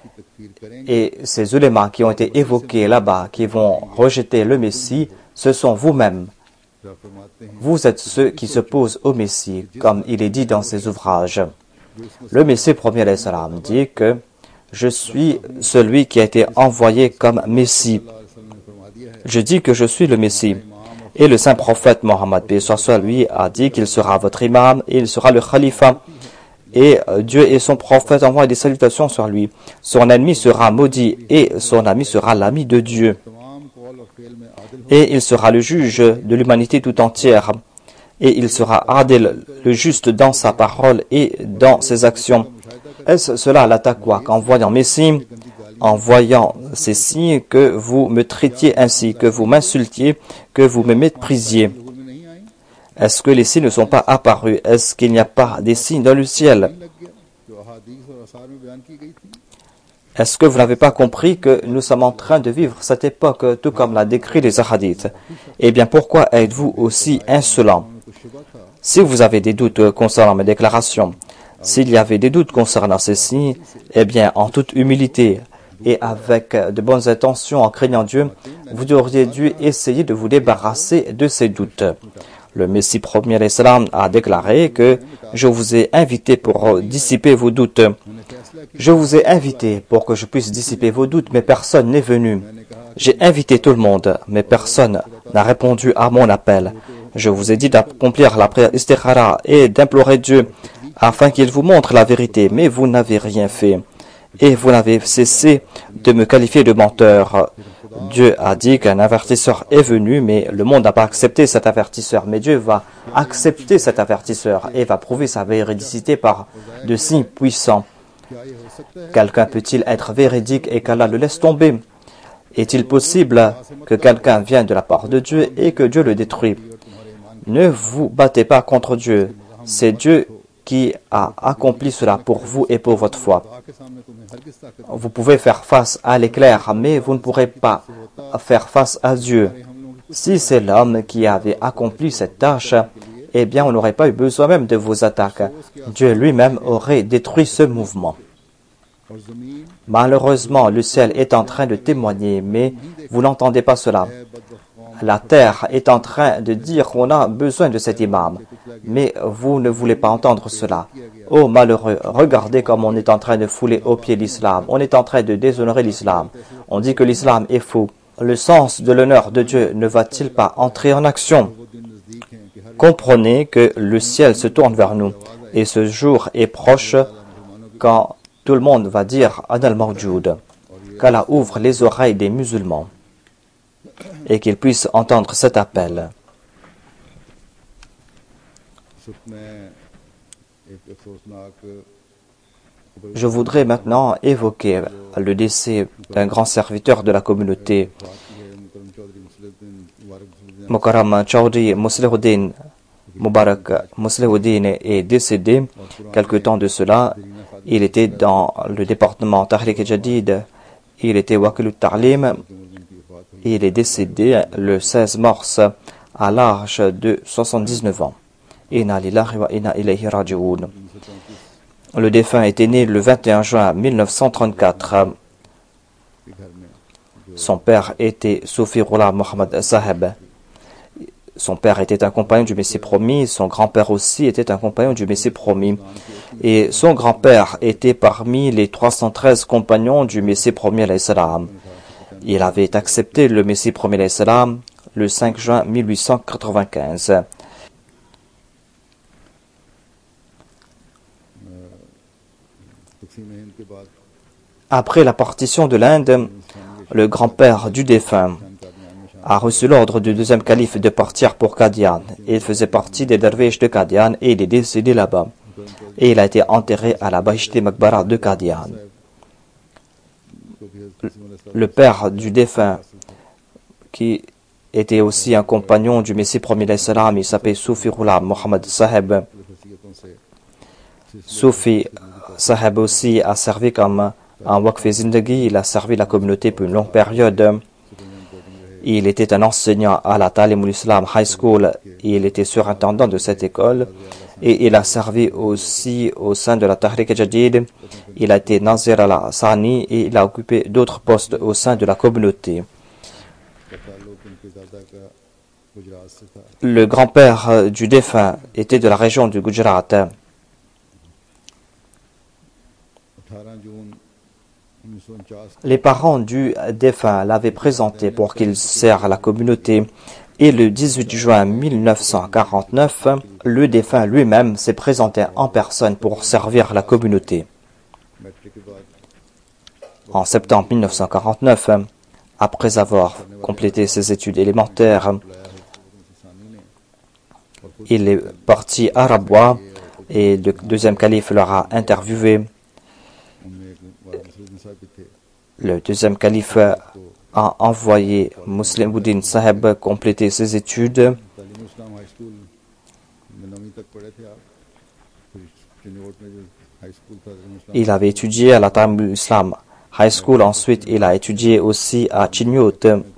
Et ces ulémas qui ont été évoqués là-bas, qui vont rejeter le Messie, ce sont vous-mêmes. Vous êtes ceux qui se posent au Messie, comme il est dit dans ces ouvrages. Le Messie premier alayhi salam dit que je suis celui qui a été envoyé comme Messie. Je dis que je suis le Messie. Et le saint prophète Mohammed bin soit lui a dit qu'il sera votre imam et il sera le khalifa. Et Dieu et son prophète envoient des salutations sur lui. Son ennemi sera maudit et son ami sera l'ami de Dieu. Et il sera le juge de l'humanité tout entière. Et il sera adil, le juste dans sa parole et dans ses actions. Est-ce cela la taqwa qu'en voyant mes signes, en voyant ces signes, que vous me traitiez ainsi, que vous m'insultiez, que vous me méprisiez? Est-ce que les signes ne sont pas apparus? Est-ce qu'il n'y a pas des signes dans le ciel? Est-ce que vous n'avez pas compris que nous sommes en train de vivre cette époque, tout comme l'a décrit les hadiths? Eh bien, pourquoi êtes-vous aussi insolent? Si vous avez des doutes concernant mes déclarations, s'il y avait des doutes concernant ces signes, eh bien, en toute humilité et avec de bonnes intentions, en craignant Dieu, vous auriez dû essayer de vous débarrasser de ces doutes. Le Messie premier alayhi salam a déclaré que je vous ai invité pour dissiper vos doutes. Je vous ai invité pour que je puisse dissiper vos doutes, mais personne n'est venu. J'ai invité tout le monde, mais personne n'a répondu à mon appel. Je vous ai dit d'accomplir la prière istikhara et d'implorer Dieu afin qu'il vous montre la vérité, mais vous n'avez rien fait. Et vous n'avez cessé de me qualifier de menteur. Dieu a dit qu'un avertisseur est venu, mais le monde n'a pas accepté cet avertisseur. Mais Dieu va accepter cet avertisseur et va prouver sa véridicité par de signes puissants. Quelqu'un peut-il être véridique et qu'Allah le laisse tomber? Est-il possible que quelqu'un vienne de la part de Dieu et que Dieu le détruit? Ne vous battez pas contre Dieu. C'est Dieu qui a accompli cela pour vous et pour votre foi. Vous pouvez faire face à l'éclair, mais vous ne pourrez pas faire face à Dieu. Si c'est l'homme qui avait accompli cette tâche, eh bien on n'aurait pas eu besoin même de vos attaques. Dieu lui-même aurait détruit ce mouvement. Malheureusement, le ciel est en train de témoigner, mais vous n'entendez pas cela. La terre est en train de dire qu'on a besoin de cet imam, mais vous ne voulez pas entendre cela. Oh malheureux, regardez comme on est en train de fouler aux pieds l'islam. On est en train de déshonorer l'islam. On dit que l'islam est faux. Le sens de l'honneur de Dieu ne va-t-il pas entrer en action? Comprenez que le ciel se tourne vers nous et ce jour est proche quand tout le monde va dire « Ana al-Mawjoud » qu'Allah ouvre les oreilles des musulmans et qu'ils puissent entendre cet appel. Je voudrais maintenant évoquer le décès d'un grand serviteur de la communauté. Mukarram Chowdhury Muslihuddin Mubarak Muslihuddin est décédé quelque temps de cela. Il était dans le département Tahrik Jadid. Il était Wakil Ta'lim. Il est décédé le seize mars à l'âge de soixante-dix-neuf ans. Inna lillahi wa inna ilayhi raji'un. Le défunt était né le vingt et un juin mille neuf cent trente-quatre. Son père était Soufi Ghulam Mohammad Saheb. Son père était un compagnon du Messie promis, son grand-père aussi était un compagnon du Messie promis. Et son grand-père était parmi les trois cent treize compagnons du Messie promis alayhi salam. Il avait accepté le Messie promis alayhi salam le cinq juin mille huit cent quatre-vingt-quinze. Après la partition de l'Inde, le grand-père du défunt a reçu l'ordre du deuxième calife de partir pour Qadian. Il faisait partie des derviches de Qadian et il est décédé là-bas. Et il a été enterré à la Bahishti Maqbara de Qadian. Le père du défunt, qui était aussi un compagnon du Messie premier alayhi salam, il s'appelait Soufi Ghulam Mohammad Saheb. Soufi Saheb aussi a servi comme un Waqf Zindagi, il a servi la communauté pour une longue période. Il était un enseignant à la Talimul Islam High School et il était surintendant de cette école. Et il a servi aussi au sein de la Tahrik Jadid. Il a été Nazir al-Sani et il a occupé d'autres postes au sein de la communauté. Le grand-père du défunt était de la région du Gujarat. Les parents du défunt l'avaient présenté pour qu'il sert la communauté. Et le dix-huit juin mille neuf cent quarante-neuf, le défunt lui-même s'est présenté en personne pour servir la communauté. En septembre mille neuf cent quarante-neuf, après avoir complété ses études élémentaires, il est parti à Rabwa et le deuxième calife leur a interviewé. Le deuxième calife a envoyé Muslim Uddin Saheb compléter ses études. Il avait étudié à la Talimul Islam High School, ensuite il a étudié aussi à Chinyot.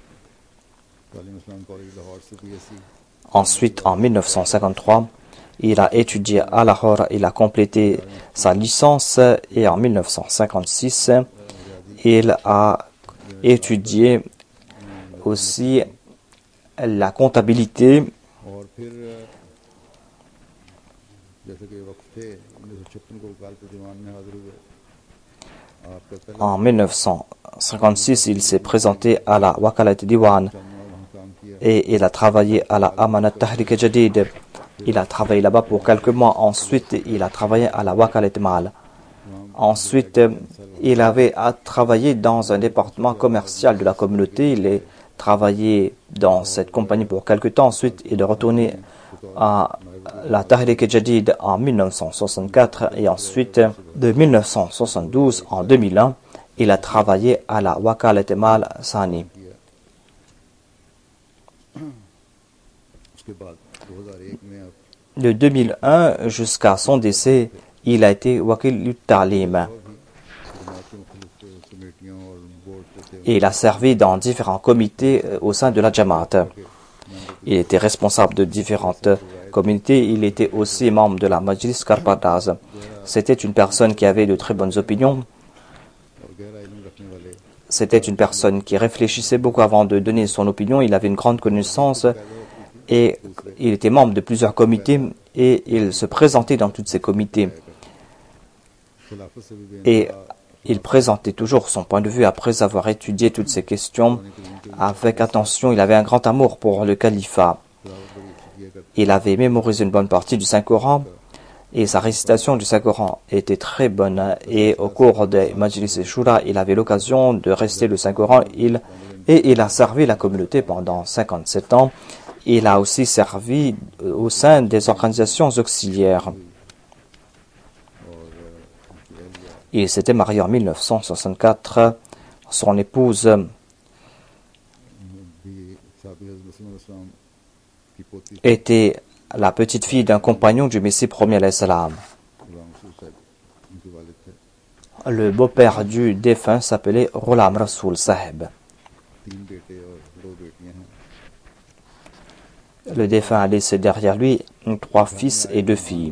Ensuite, en mille neuf cent cinquante-trois, il a étudié à Lahore, il a complété sa licence et en mille neuf cent cinquante-six, il a étudié aussi la comptabilité. En mille neuf cent cinquante-six, il s'est présenté à la Wakalat Diwan et il a travaillé à la Amanat Tahrik Jadid. Il a travaillé là-bas pour quelques mois. Ensuite, il a travaillé à la Wakalat Mal. Ensuite, il avait à travailler dans un département commercial de la communauté. Il a travaillé dans cette compagnie pour quelque temps. Ensuite, il est retourné à la Tahrik Jadid en mille neuf cent soixante-quatre et ensuite, de mille neuf cent soixante-douze en deux mille un, il a travaillé à la Wakalat Mal Sani. De deux mille un jusqu'à son décès, il a été Wakil Ta'lim. Et il a servi dans différents comités au sein de la Jamaat. Il était responsable de différentes communautés. Il était aussi membre de la Majlis Karpataz. C'était une personne qui avait de très bonnes opinions. C'était une personne qui réfléchissait beaucoup avant de donner son opinion. Il avait une grande connaissance et il était membre de plusieurs comités et il se présentait dans tous ces comités. Et il présentait toujours son point de vue après avoir étudié toutes ces questions avec attention. Il avait un grand amour pour le califat. Il avait mémorisé une bonne partie du Saint-Coran et sa récitation du Saint-Coran était très bonne. Et au cours des Majlis et Shura, il avait l'occasion de réciter le Saint-Coran il, et il a servi la communauté pendant cinquante-sept ans. Il a aussi servi au sein des organisations auxiliaires. Il s'était marié en mille neuf cent soixante-quatre. Son épouse était la petite fille d'un compagnon du Messie premier alayhi salam. Le beau-père du défunt s'appelait Ghulam Rasoul Saheb. Le défunt a laissé derrière lui trois fils et deux filles.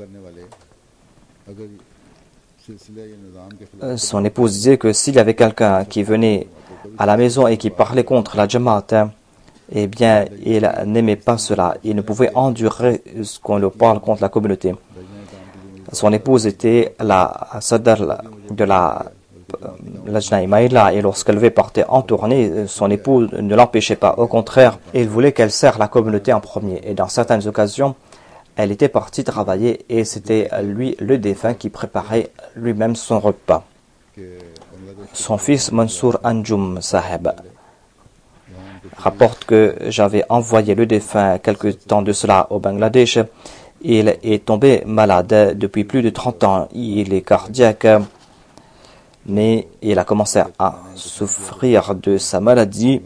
Euh, Son épouse disait que s'il y avait quelqu'un qui venait à la maison et qui parlait contre la Jamaat, hein, eh bien, il n'aimait pas cela. Il ne pouvait endurer ce qu'on le parle contre la communauté. Son épouse était la sadar de la Lajna Imaïla, et lorsqu'elle devait partir en tournée, son époux ne l'empêchait pas. Au contraire, il voulait qu'elle sert la communauté en premier. Et dans certaines occasions, elle était partie travailler et c'était lui, le défunt, qui préparait lui-même son repas. Son fils Mansour Anjum Saheb rapporte que j'avais envoyé le défunt quelque temps de cela au Bangladesh. Il est tombé malade depuis plus de trente ans. Il est cardiaque, mais il a commencé à souffrir de sa maladie.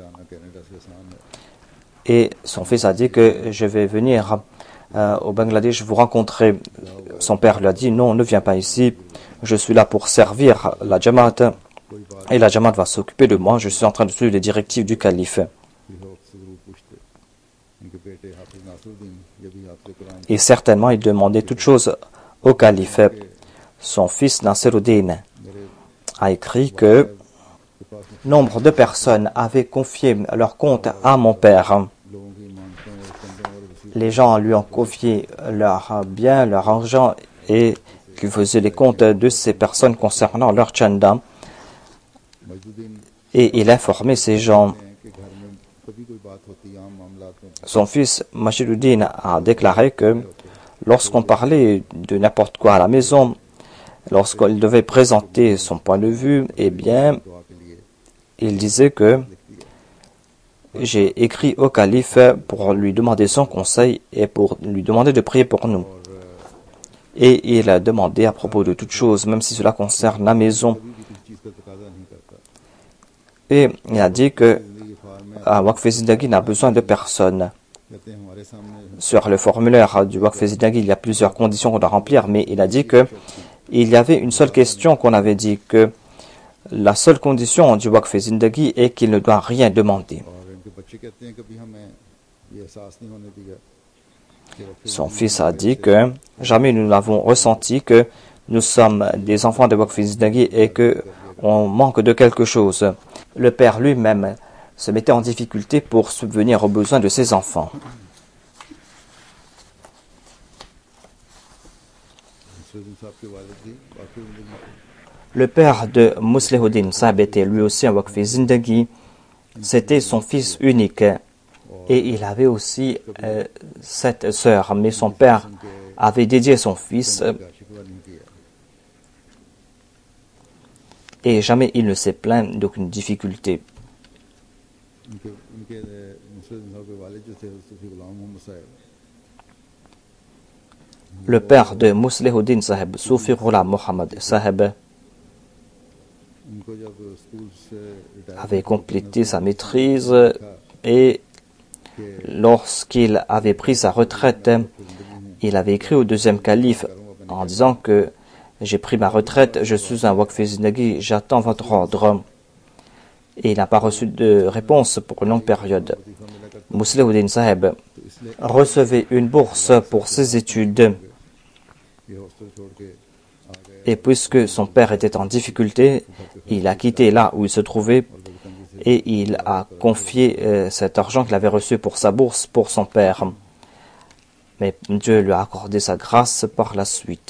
Et son fils a dit que je vais venir euh, au Bangladesh vous rencontrer. Son père lui a dit non, ne viens pas ici. Je suis là pour servir la Jamaat. Et la Jamaat va s'occuper de moi. Je suis en train de suivre les directives du calife. Et certainement, il demandait toutes choses au calife. Son fils Nasiruddin a écrit que nombre de personnes avaient confié leur compte à mon père. Les gens lui ont confié leurs biens, leur argent, et qui faisaient les comptes de ces personnes concernant leur chanda. Et il informait ces gens. Son fils Majiduddin a déclaré que lorsqu'on parlait de n'importe quoi à la maison, lorsqu'il devait présenter son point de vue, eh bien, il disait que j'ai écrit au calife pour lui demander son conseil et pour lui demander de prier pour nous. Et il a demandé à propos de toute chose, même si cela concerne la maison. Et il a dit que Waqf Zindagi n'a besoin de personne. Sur le formulaire du Waqf Zindagi, il y a plusieurs conditions qu'on doit remplir, mais il a dit que il y avait une seule question qu'on avait dit, que la seule condition du Waqf Zindagi est qu'il ne doit rien demander. Son fils a dit que jamais nous n'avons ressenti que nous sommes des enfants de Waqf Zindagi et que on manque de quelque chose. Le père lui-même se mettait en difficulté pour subvenir aux besoins de ses enfants. Le père de Muslihuddin Saheb était lui aussi un Waqf Zindagi. C'était son fils unique. Et il avait aussi euh, sept sœurs, mais son père avait dédié son fils. Euh, et jamais il ne s'est plaint d'aucune difficulté. Le père de Muslihuddin Saheb, Soufirullah Mohammad Saheb, avait complété sa maîtrise et lorsqu'il avait pris sa retraite, il avait écrit au deuxième calife en disant que j'ai pris ma retraite, je suis un Waqf Zindagi, j'attends votre ordre. Et il n'a pas reçu de réponse pour une longue période. Muslihuddin Saheb recevait une bourse pour ses études. Et puisque son père était en difficulté, il a quitté là où il se trouvait et il a confié euh, cet argent qu'il avait reçu pour sa bourse pour son père. Mais Dieu lui a accordé sa grâce par la suite.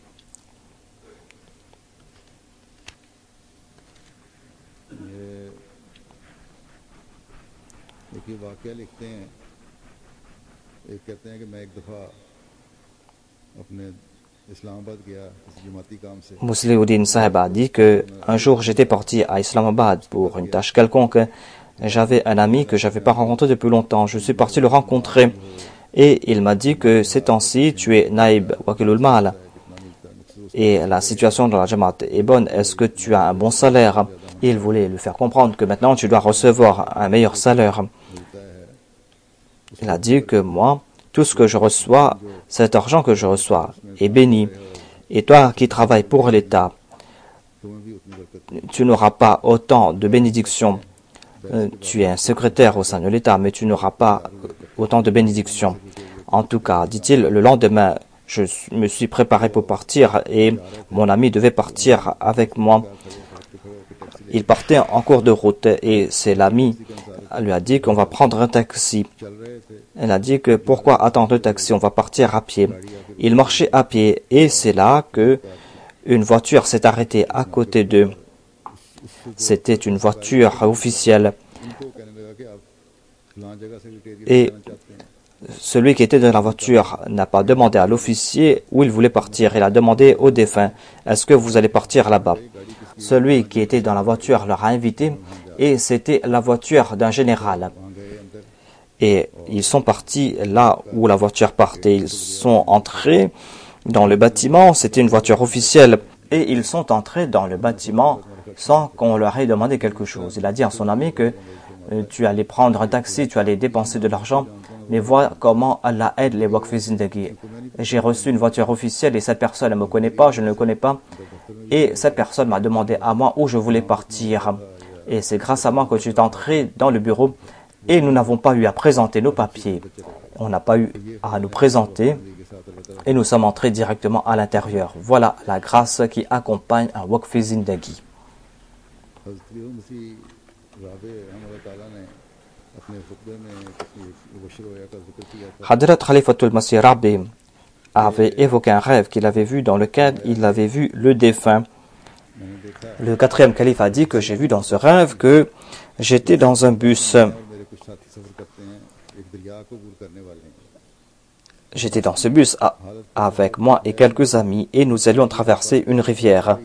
Muslihuddin Saheb a dit que un jour j'étais parti à Islamabad pour une tâche quelconque. J'avais un ami que je n'avais pas rencontré depuis longtemps. Je suis parti le rencontrer et il m'a dit que ces temps-ci tu es Naib Wakilul Mal et la situation dans la Jamaat est bonne. Est-ce que tu as un bon salaire? Il voulait lui faire comprendre que maintenant tu dois recevoir un meilleur salaire. Il a dit que moi, tout ce que je reçois, cet argent que je reçois est béni. Et toi qui travailles pour l'État, tu n'auras pas autant de bénédictions. Tu es un secrétaire au sein de l'État, mais tu n'auras pas autant de bénédictions. En tout cas, dit-il, le lendemain, je me suis préparé pour partir et mon ami devait partir avec moi. Il partait en cours de route et c'est l'ami lui a dit qu'on va prendre un taxi. Elle a dit que pourquoi attendre le taxi, on va partir à pied. Il marchait à pied et c'est là que une voiture s'est arrêtée à côté d'eux. C'était une voiture officielle. Et celui qui était dans la voiture n'a pas demandé à l'officier où il voulait partir. Il a demandé au défunt, est-ce que vous allez partir là-bas? Celui qui était dans la voiture leur a invité et c'était la voiture d'un général. Et ils sont partis là où la voiture partait. Ils sont entrés dans le bâtiment, c'était une voiture officielle. Et ils sont entrés dans le bâtiment sans qu'on leur ait demandé quelque chose. Il a dit à son ami que euh, tu allais prendre un taxi, tu allais dépenser de l'argent, mais vois comment Allah aide les Waqf Zindagi. J'ai reçu une voiture officielle et cette personne ne me connaît pas, je ne le connais pas. Et cette personne m'a demandé à moi où je voulais partir. Et c'est grâce à moi que je suis entré dans le bureau et nous n'avons pas eu à présenter nos papiers. On n'a pas eu à nous présenter et nous sommes entrés directement à l'intérieur. Voilà la grâce qui accompagne un Waqf Zindagi. Hadrat Khalifatul Masih Rabi avait évoqué un rêve qu'il avait vu dans lequel il avait vu le défunt. Le quatrième calife a dit que j'ai vu dans ce rêve que j'étais dans un bus. J'étais dans ce bus avec moi et quelques amis et nous allions traverser une rivière.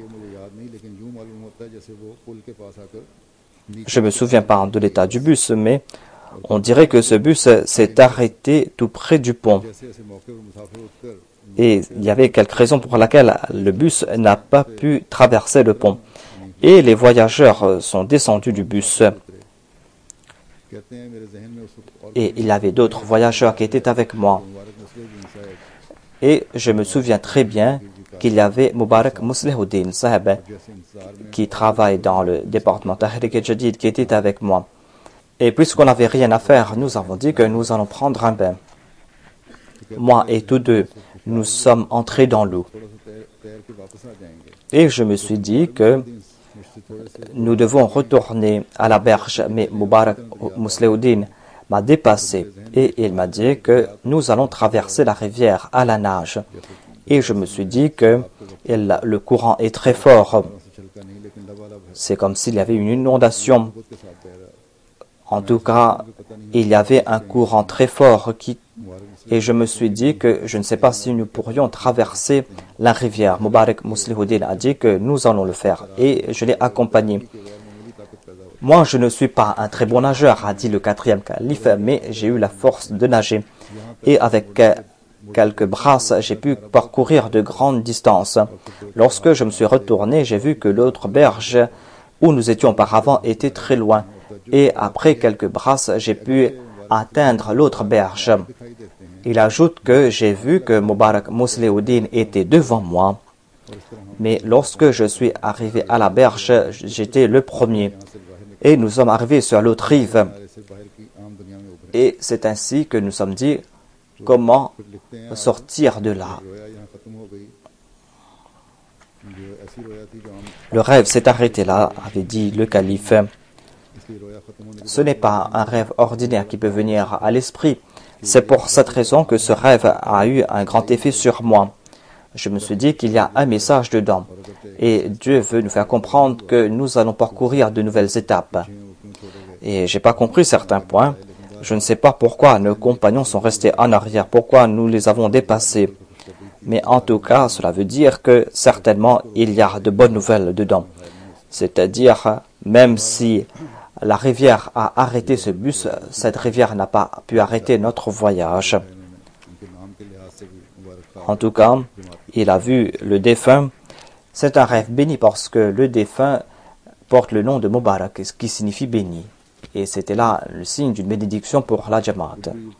Je ne me souviens pas de l'état du bus, mais on dirait que ce bus s'est arrêté tout près du pont. Et il y avait quelque raison pour laquelle le bus n'a pas pu traverser le pont. Et les voyageurs sont descendus du bus. Et il y avait d'autres voyageurs qui étaient avec moi. Et je me souviens très bien qu'il y avait Mubarak Muslihuddin Sahib qui travaille dans le département Tahrik Jadid qui était avec moi. Et puisqu'on n'avait rien à faire, nous avons dit que nous allons prendre un bain. Moi et tous deux, nous sommes entrés dans l'eau. Et je me suis dit que nous devons retourner à la berge, mais Mubarak Muslihuddin m'a dépassé et il m'a dit que nous allons traverser la rivière à la nage. Et je me suis dit que il, le courant est très fort. C'est comme s'il y avait une inondation. En tout cas, il y avait un courant très fort qui... Et je me suis dit que je ne sais pas si nous pourrions traverser la rivière. Mubarak Muslihuddin a dit que nous allons le faire et je l'ai accompagné. Moi, je ne suis pas un très bon nageur, a dit le quatrième calife, mais j'ai eu la force de nager. Et avec quelques brasses, j'ai pu parcourir de grandes distances. Lorsque je me suis retourné, j'ai vu que l'autre berge où nous étions auparavant était très loin. Et après quelques brasses, j'ai pu atteindre l'autre berge. Il ajoute que j'ai vu que Mubarak Muslihuddin était devant moi. Mais lorsque je suis arrivé à la berge, j'étais le premier. Et nous sommes arrivés sur l'autre rive. Et c'est ainsi que nous sommes dit comment sortir de là. Le rêve s'est arrêté là, avait dit le calife. Ce n'est pas un rêve ordinaire qui peut venir à l'esprit. C'est pour cette raison que ce rêve a eu un grand effet sur moi. Je me suis dit qu'il y a un message dedans. Et Dieu veut nous faire comprendre que nous allons parcourir de nouvelles étapes. Et je n'ai pas compris certains points. Je ne sais pas pourquoi nos compagnons sont restés en arrière, pourquoi nous les avons dépassés. Mais en tout cas, cela veut dire que certainement il y a de bonnes nouvelles dedans. C'est-à-dire, même si la rivière a arrêté ce bus, cette rivière n'a pas pu arrêter notre voyage. En tout cas, il a vu le défunt. C'est un rêve béni parce que le défunt porte le nom de Mubarak, ce qui signifie béni. Et c'était là le signe d'une bénédiction pour la Jamaat.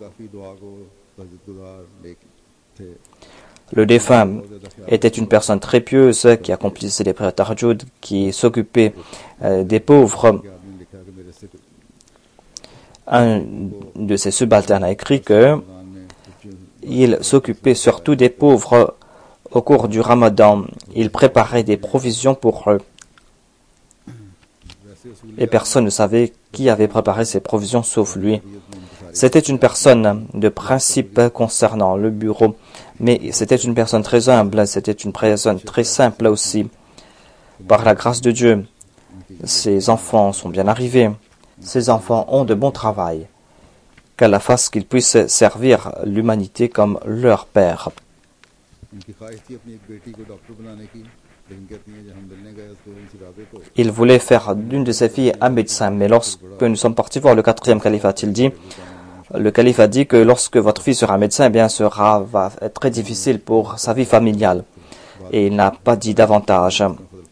Le défunt était une personne très pieuse qui accomplissait les prières tahajjud, qui s'occupait euh, des pauvres. Un de ses subalternes a écrit que il s'occupait surtout des pauvres au cours du Ramadan. Il préparait des provisions pour eux. Et personne ne savait qui avait préparé ces provisions sauf lui. C'était une personne de principe concernant le bureau, mais c'était une personne très humble, c'était une personne très simple aussi. Par la grâce de Dieu, ses enfants sont bien arrivés. Ces enfants ont de bons travail. Qu'Allah fasse qu'ils puissent servir l'humanité comme leur père. Il voulait faire d'une de ses filles un médecin, mais lorsque nous sommes partis voir le quatrième calife, a-t-il dit, le calife a dit que lorsque votre fille sera médecin, eh bien, sera, va être très difficile pour sa vie familiale. Et il n'a pas dit davantage.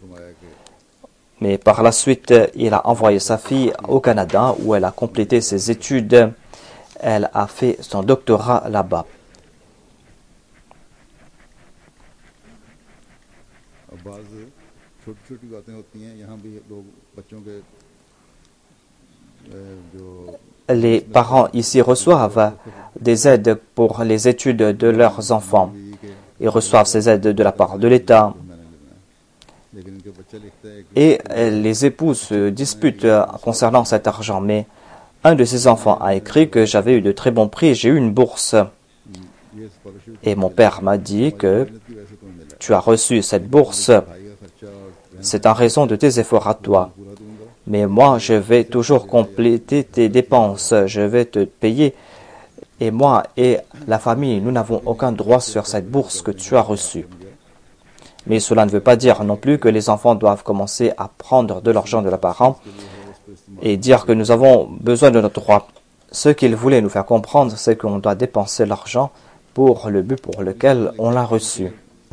Mais par la suite, il a envoyé sa fille au Canada où elle a complété ses études. Elle a fait son doctorat là-bas. Les parents ici reçoivent des aides pour les études de leurs enfants. Ils reçoivent ces aides de la part de l'État. Et les époux se disputent concernant cet argent. Mais un de ses enfants a écrit que j'avais eu de très bons prix, j'ai eu une bourse. Et mon père m'a dit que tu as reçu cette bourse, c'est en raison de tes efforts à toi. Mais moi, je vais toujours compléter tes dépenses, je vais te payer. Et moi et la famille, nous n'avons aucun droit sur cette bourse que tu as reçue. Mais cela ne veut pas dire non plus que les enfants doivent commencer à prendre de l'argent de leurs parents et dire que nous avons besoin de notre droit. Ce qu'il voulait nous faire comprendre, c'est qu'on doit dépenser l'argent pour le but pour lequel on l'a reçu.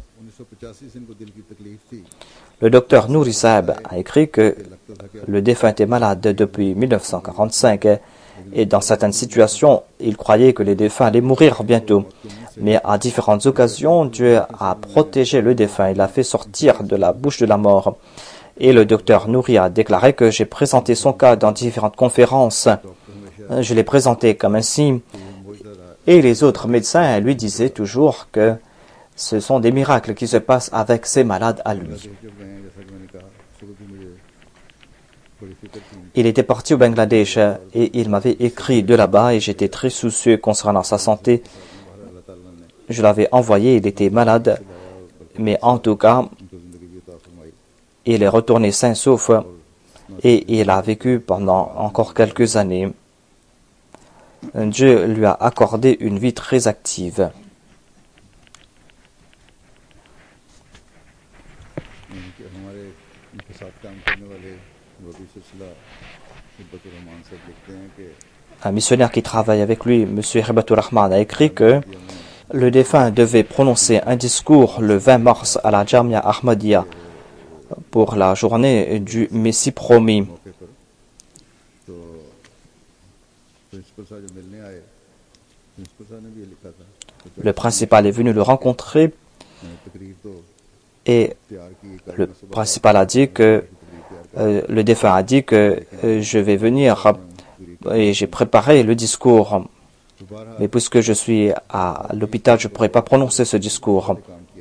Le docteur Nouri Saeb a écrit que le défunt était malade depuis mille neuf cent quarante-cinq et dans certaines situations, il croyait que les défunts allaient mourir bientôt. Mais à différentes occasions, Dieu a protégé le défunt, il l'a fait sortir de la bouche de la mort. Et le docteur Nouri a déclaré que j'ai présenté son cas dans différentes conférences. Je l'ai présenté comme ainsi. Et les autres médecins lui disaient toujours que ce sont des miracles qui se passent avec ces malades à lui. Il était parti au Bangladesh et il m'avait écrit de là-bas et j'étais très soucieux concernant sa santé. Je l'avais envoyé, il était malade, mais en tout cas, il est retourné sain sauf et il a vécu pendant encore quelques années. Dieu lui a accordé une vie très active. Un missionnaire qui travaille avec lui, M. Hibatur Rahman, a écrit que le défunt devait prononcer un discours le vingt mars à la Jamia Ahmadiyya pour la journée du Messie promis. Le principal est venu le rencontrer et le principal a dit que euh, le défunt a dit que euh, je vais venir et j'ai préparé le discours. Mais puisque je suis à l'hôpital, je ne pourrais pas prononcer ce discours.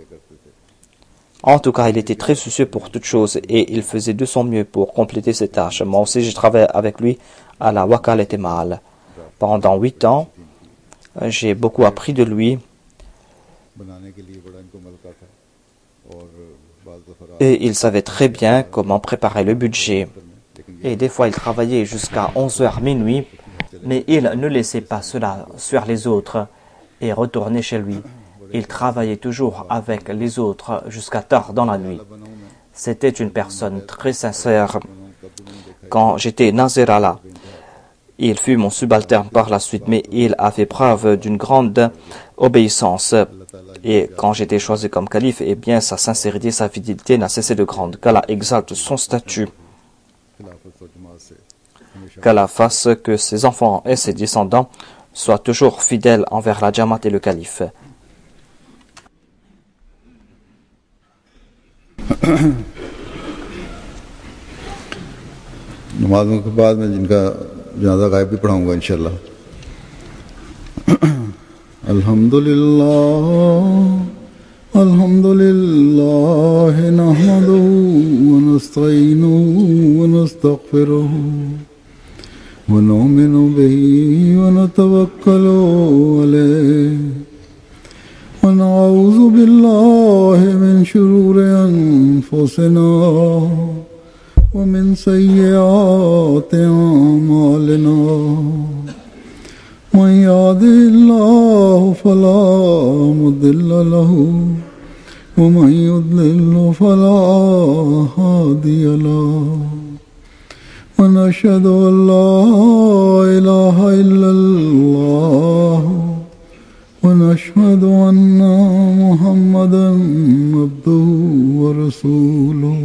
En tout cas, il était très soucieux pour toutes choses et il faisait de son mieux pour compléter ses tâches. Moi aussi, j'ai travaillé avec lui à la Wakalat Mal. Pendant huit ans, j'ai beaucoup appris de lui. Et il savait très bien comment préparer le budget. Et des fois, il travaillait jusqu'à onze heures minuit, mais il ne laissait pas cela sur les autres et retournait chez lui. Il travaillait toujours avec les autres jusqu'à tard dans la nuit. C'était une personne très sincère. Quand j'étais Nazirala, il fut mon subalterne par la suite, mais il a fait preuve d'une grande obéissance. Et quand j'étais choisi comme calife, eh bien, sa sincérité, sa fidélité n'a cessé de grande. Qu'Allah exalte son statut. Qu'Allah fasse que ses enfants et ses descendants soient toujours fidèles envers la Jamaat et le calife. नमाज़ों के बाद मैं जिनका जनाजा गायब भी पढ़ाऊंगा इंशाल्लाह। الحمد لله الحمد لله نحمده ونستعينه ونستغفره ونؤمن به ونتوكل عليه ونعوذ بالله من شرور أنفسنا ومن سيئات أعمالنا من يهده الله فلا مضل له ومن يضلل فلا هادي له ونشهد أن لا إله إلا الله ونشهد أن محمدا عبده ورسوله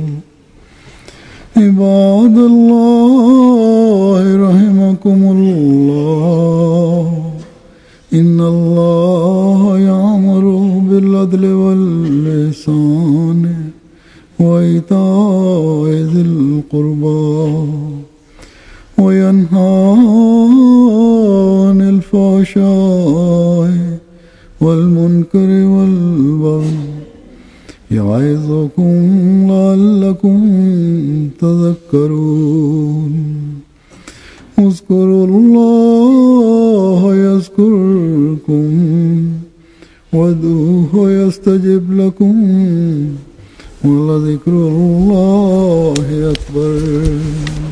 عباد الله رحمكم الله إن الله يأمر بالعدل والإحسان وإيتاء ذي القربى وينهى عن الفحشاء والمنكر والبغي يعظكم لعلكم تذكرون اذكروا الله يذكركم وادعوه يستجب لكم ولذكر الله أكبر.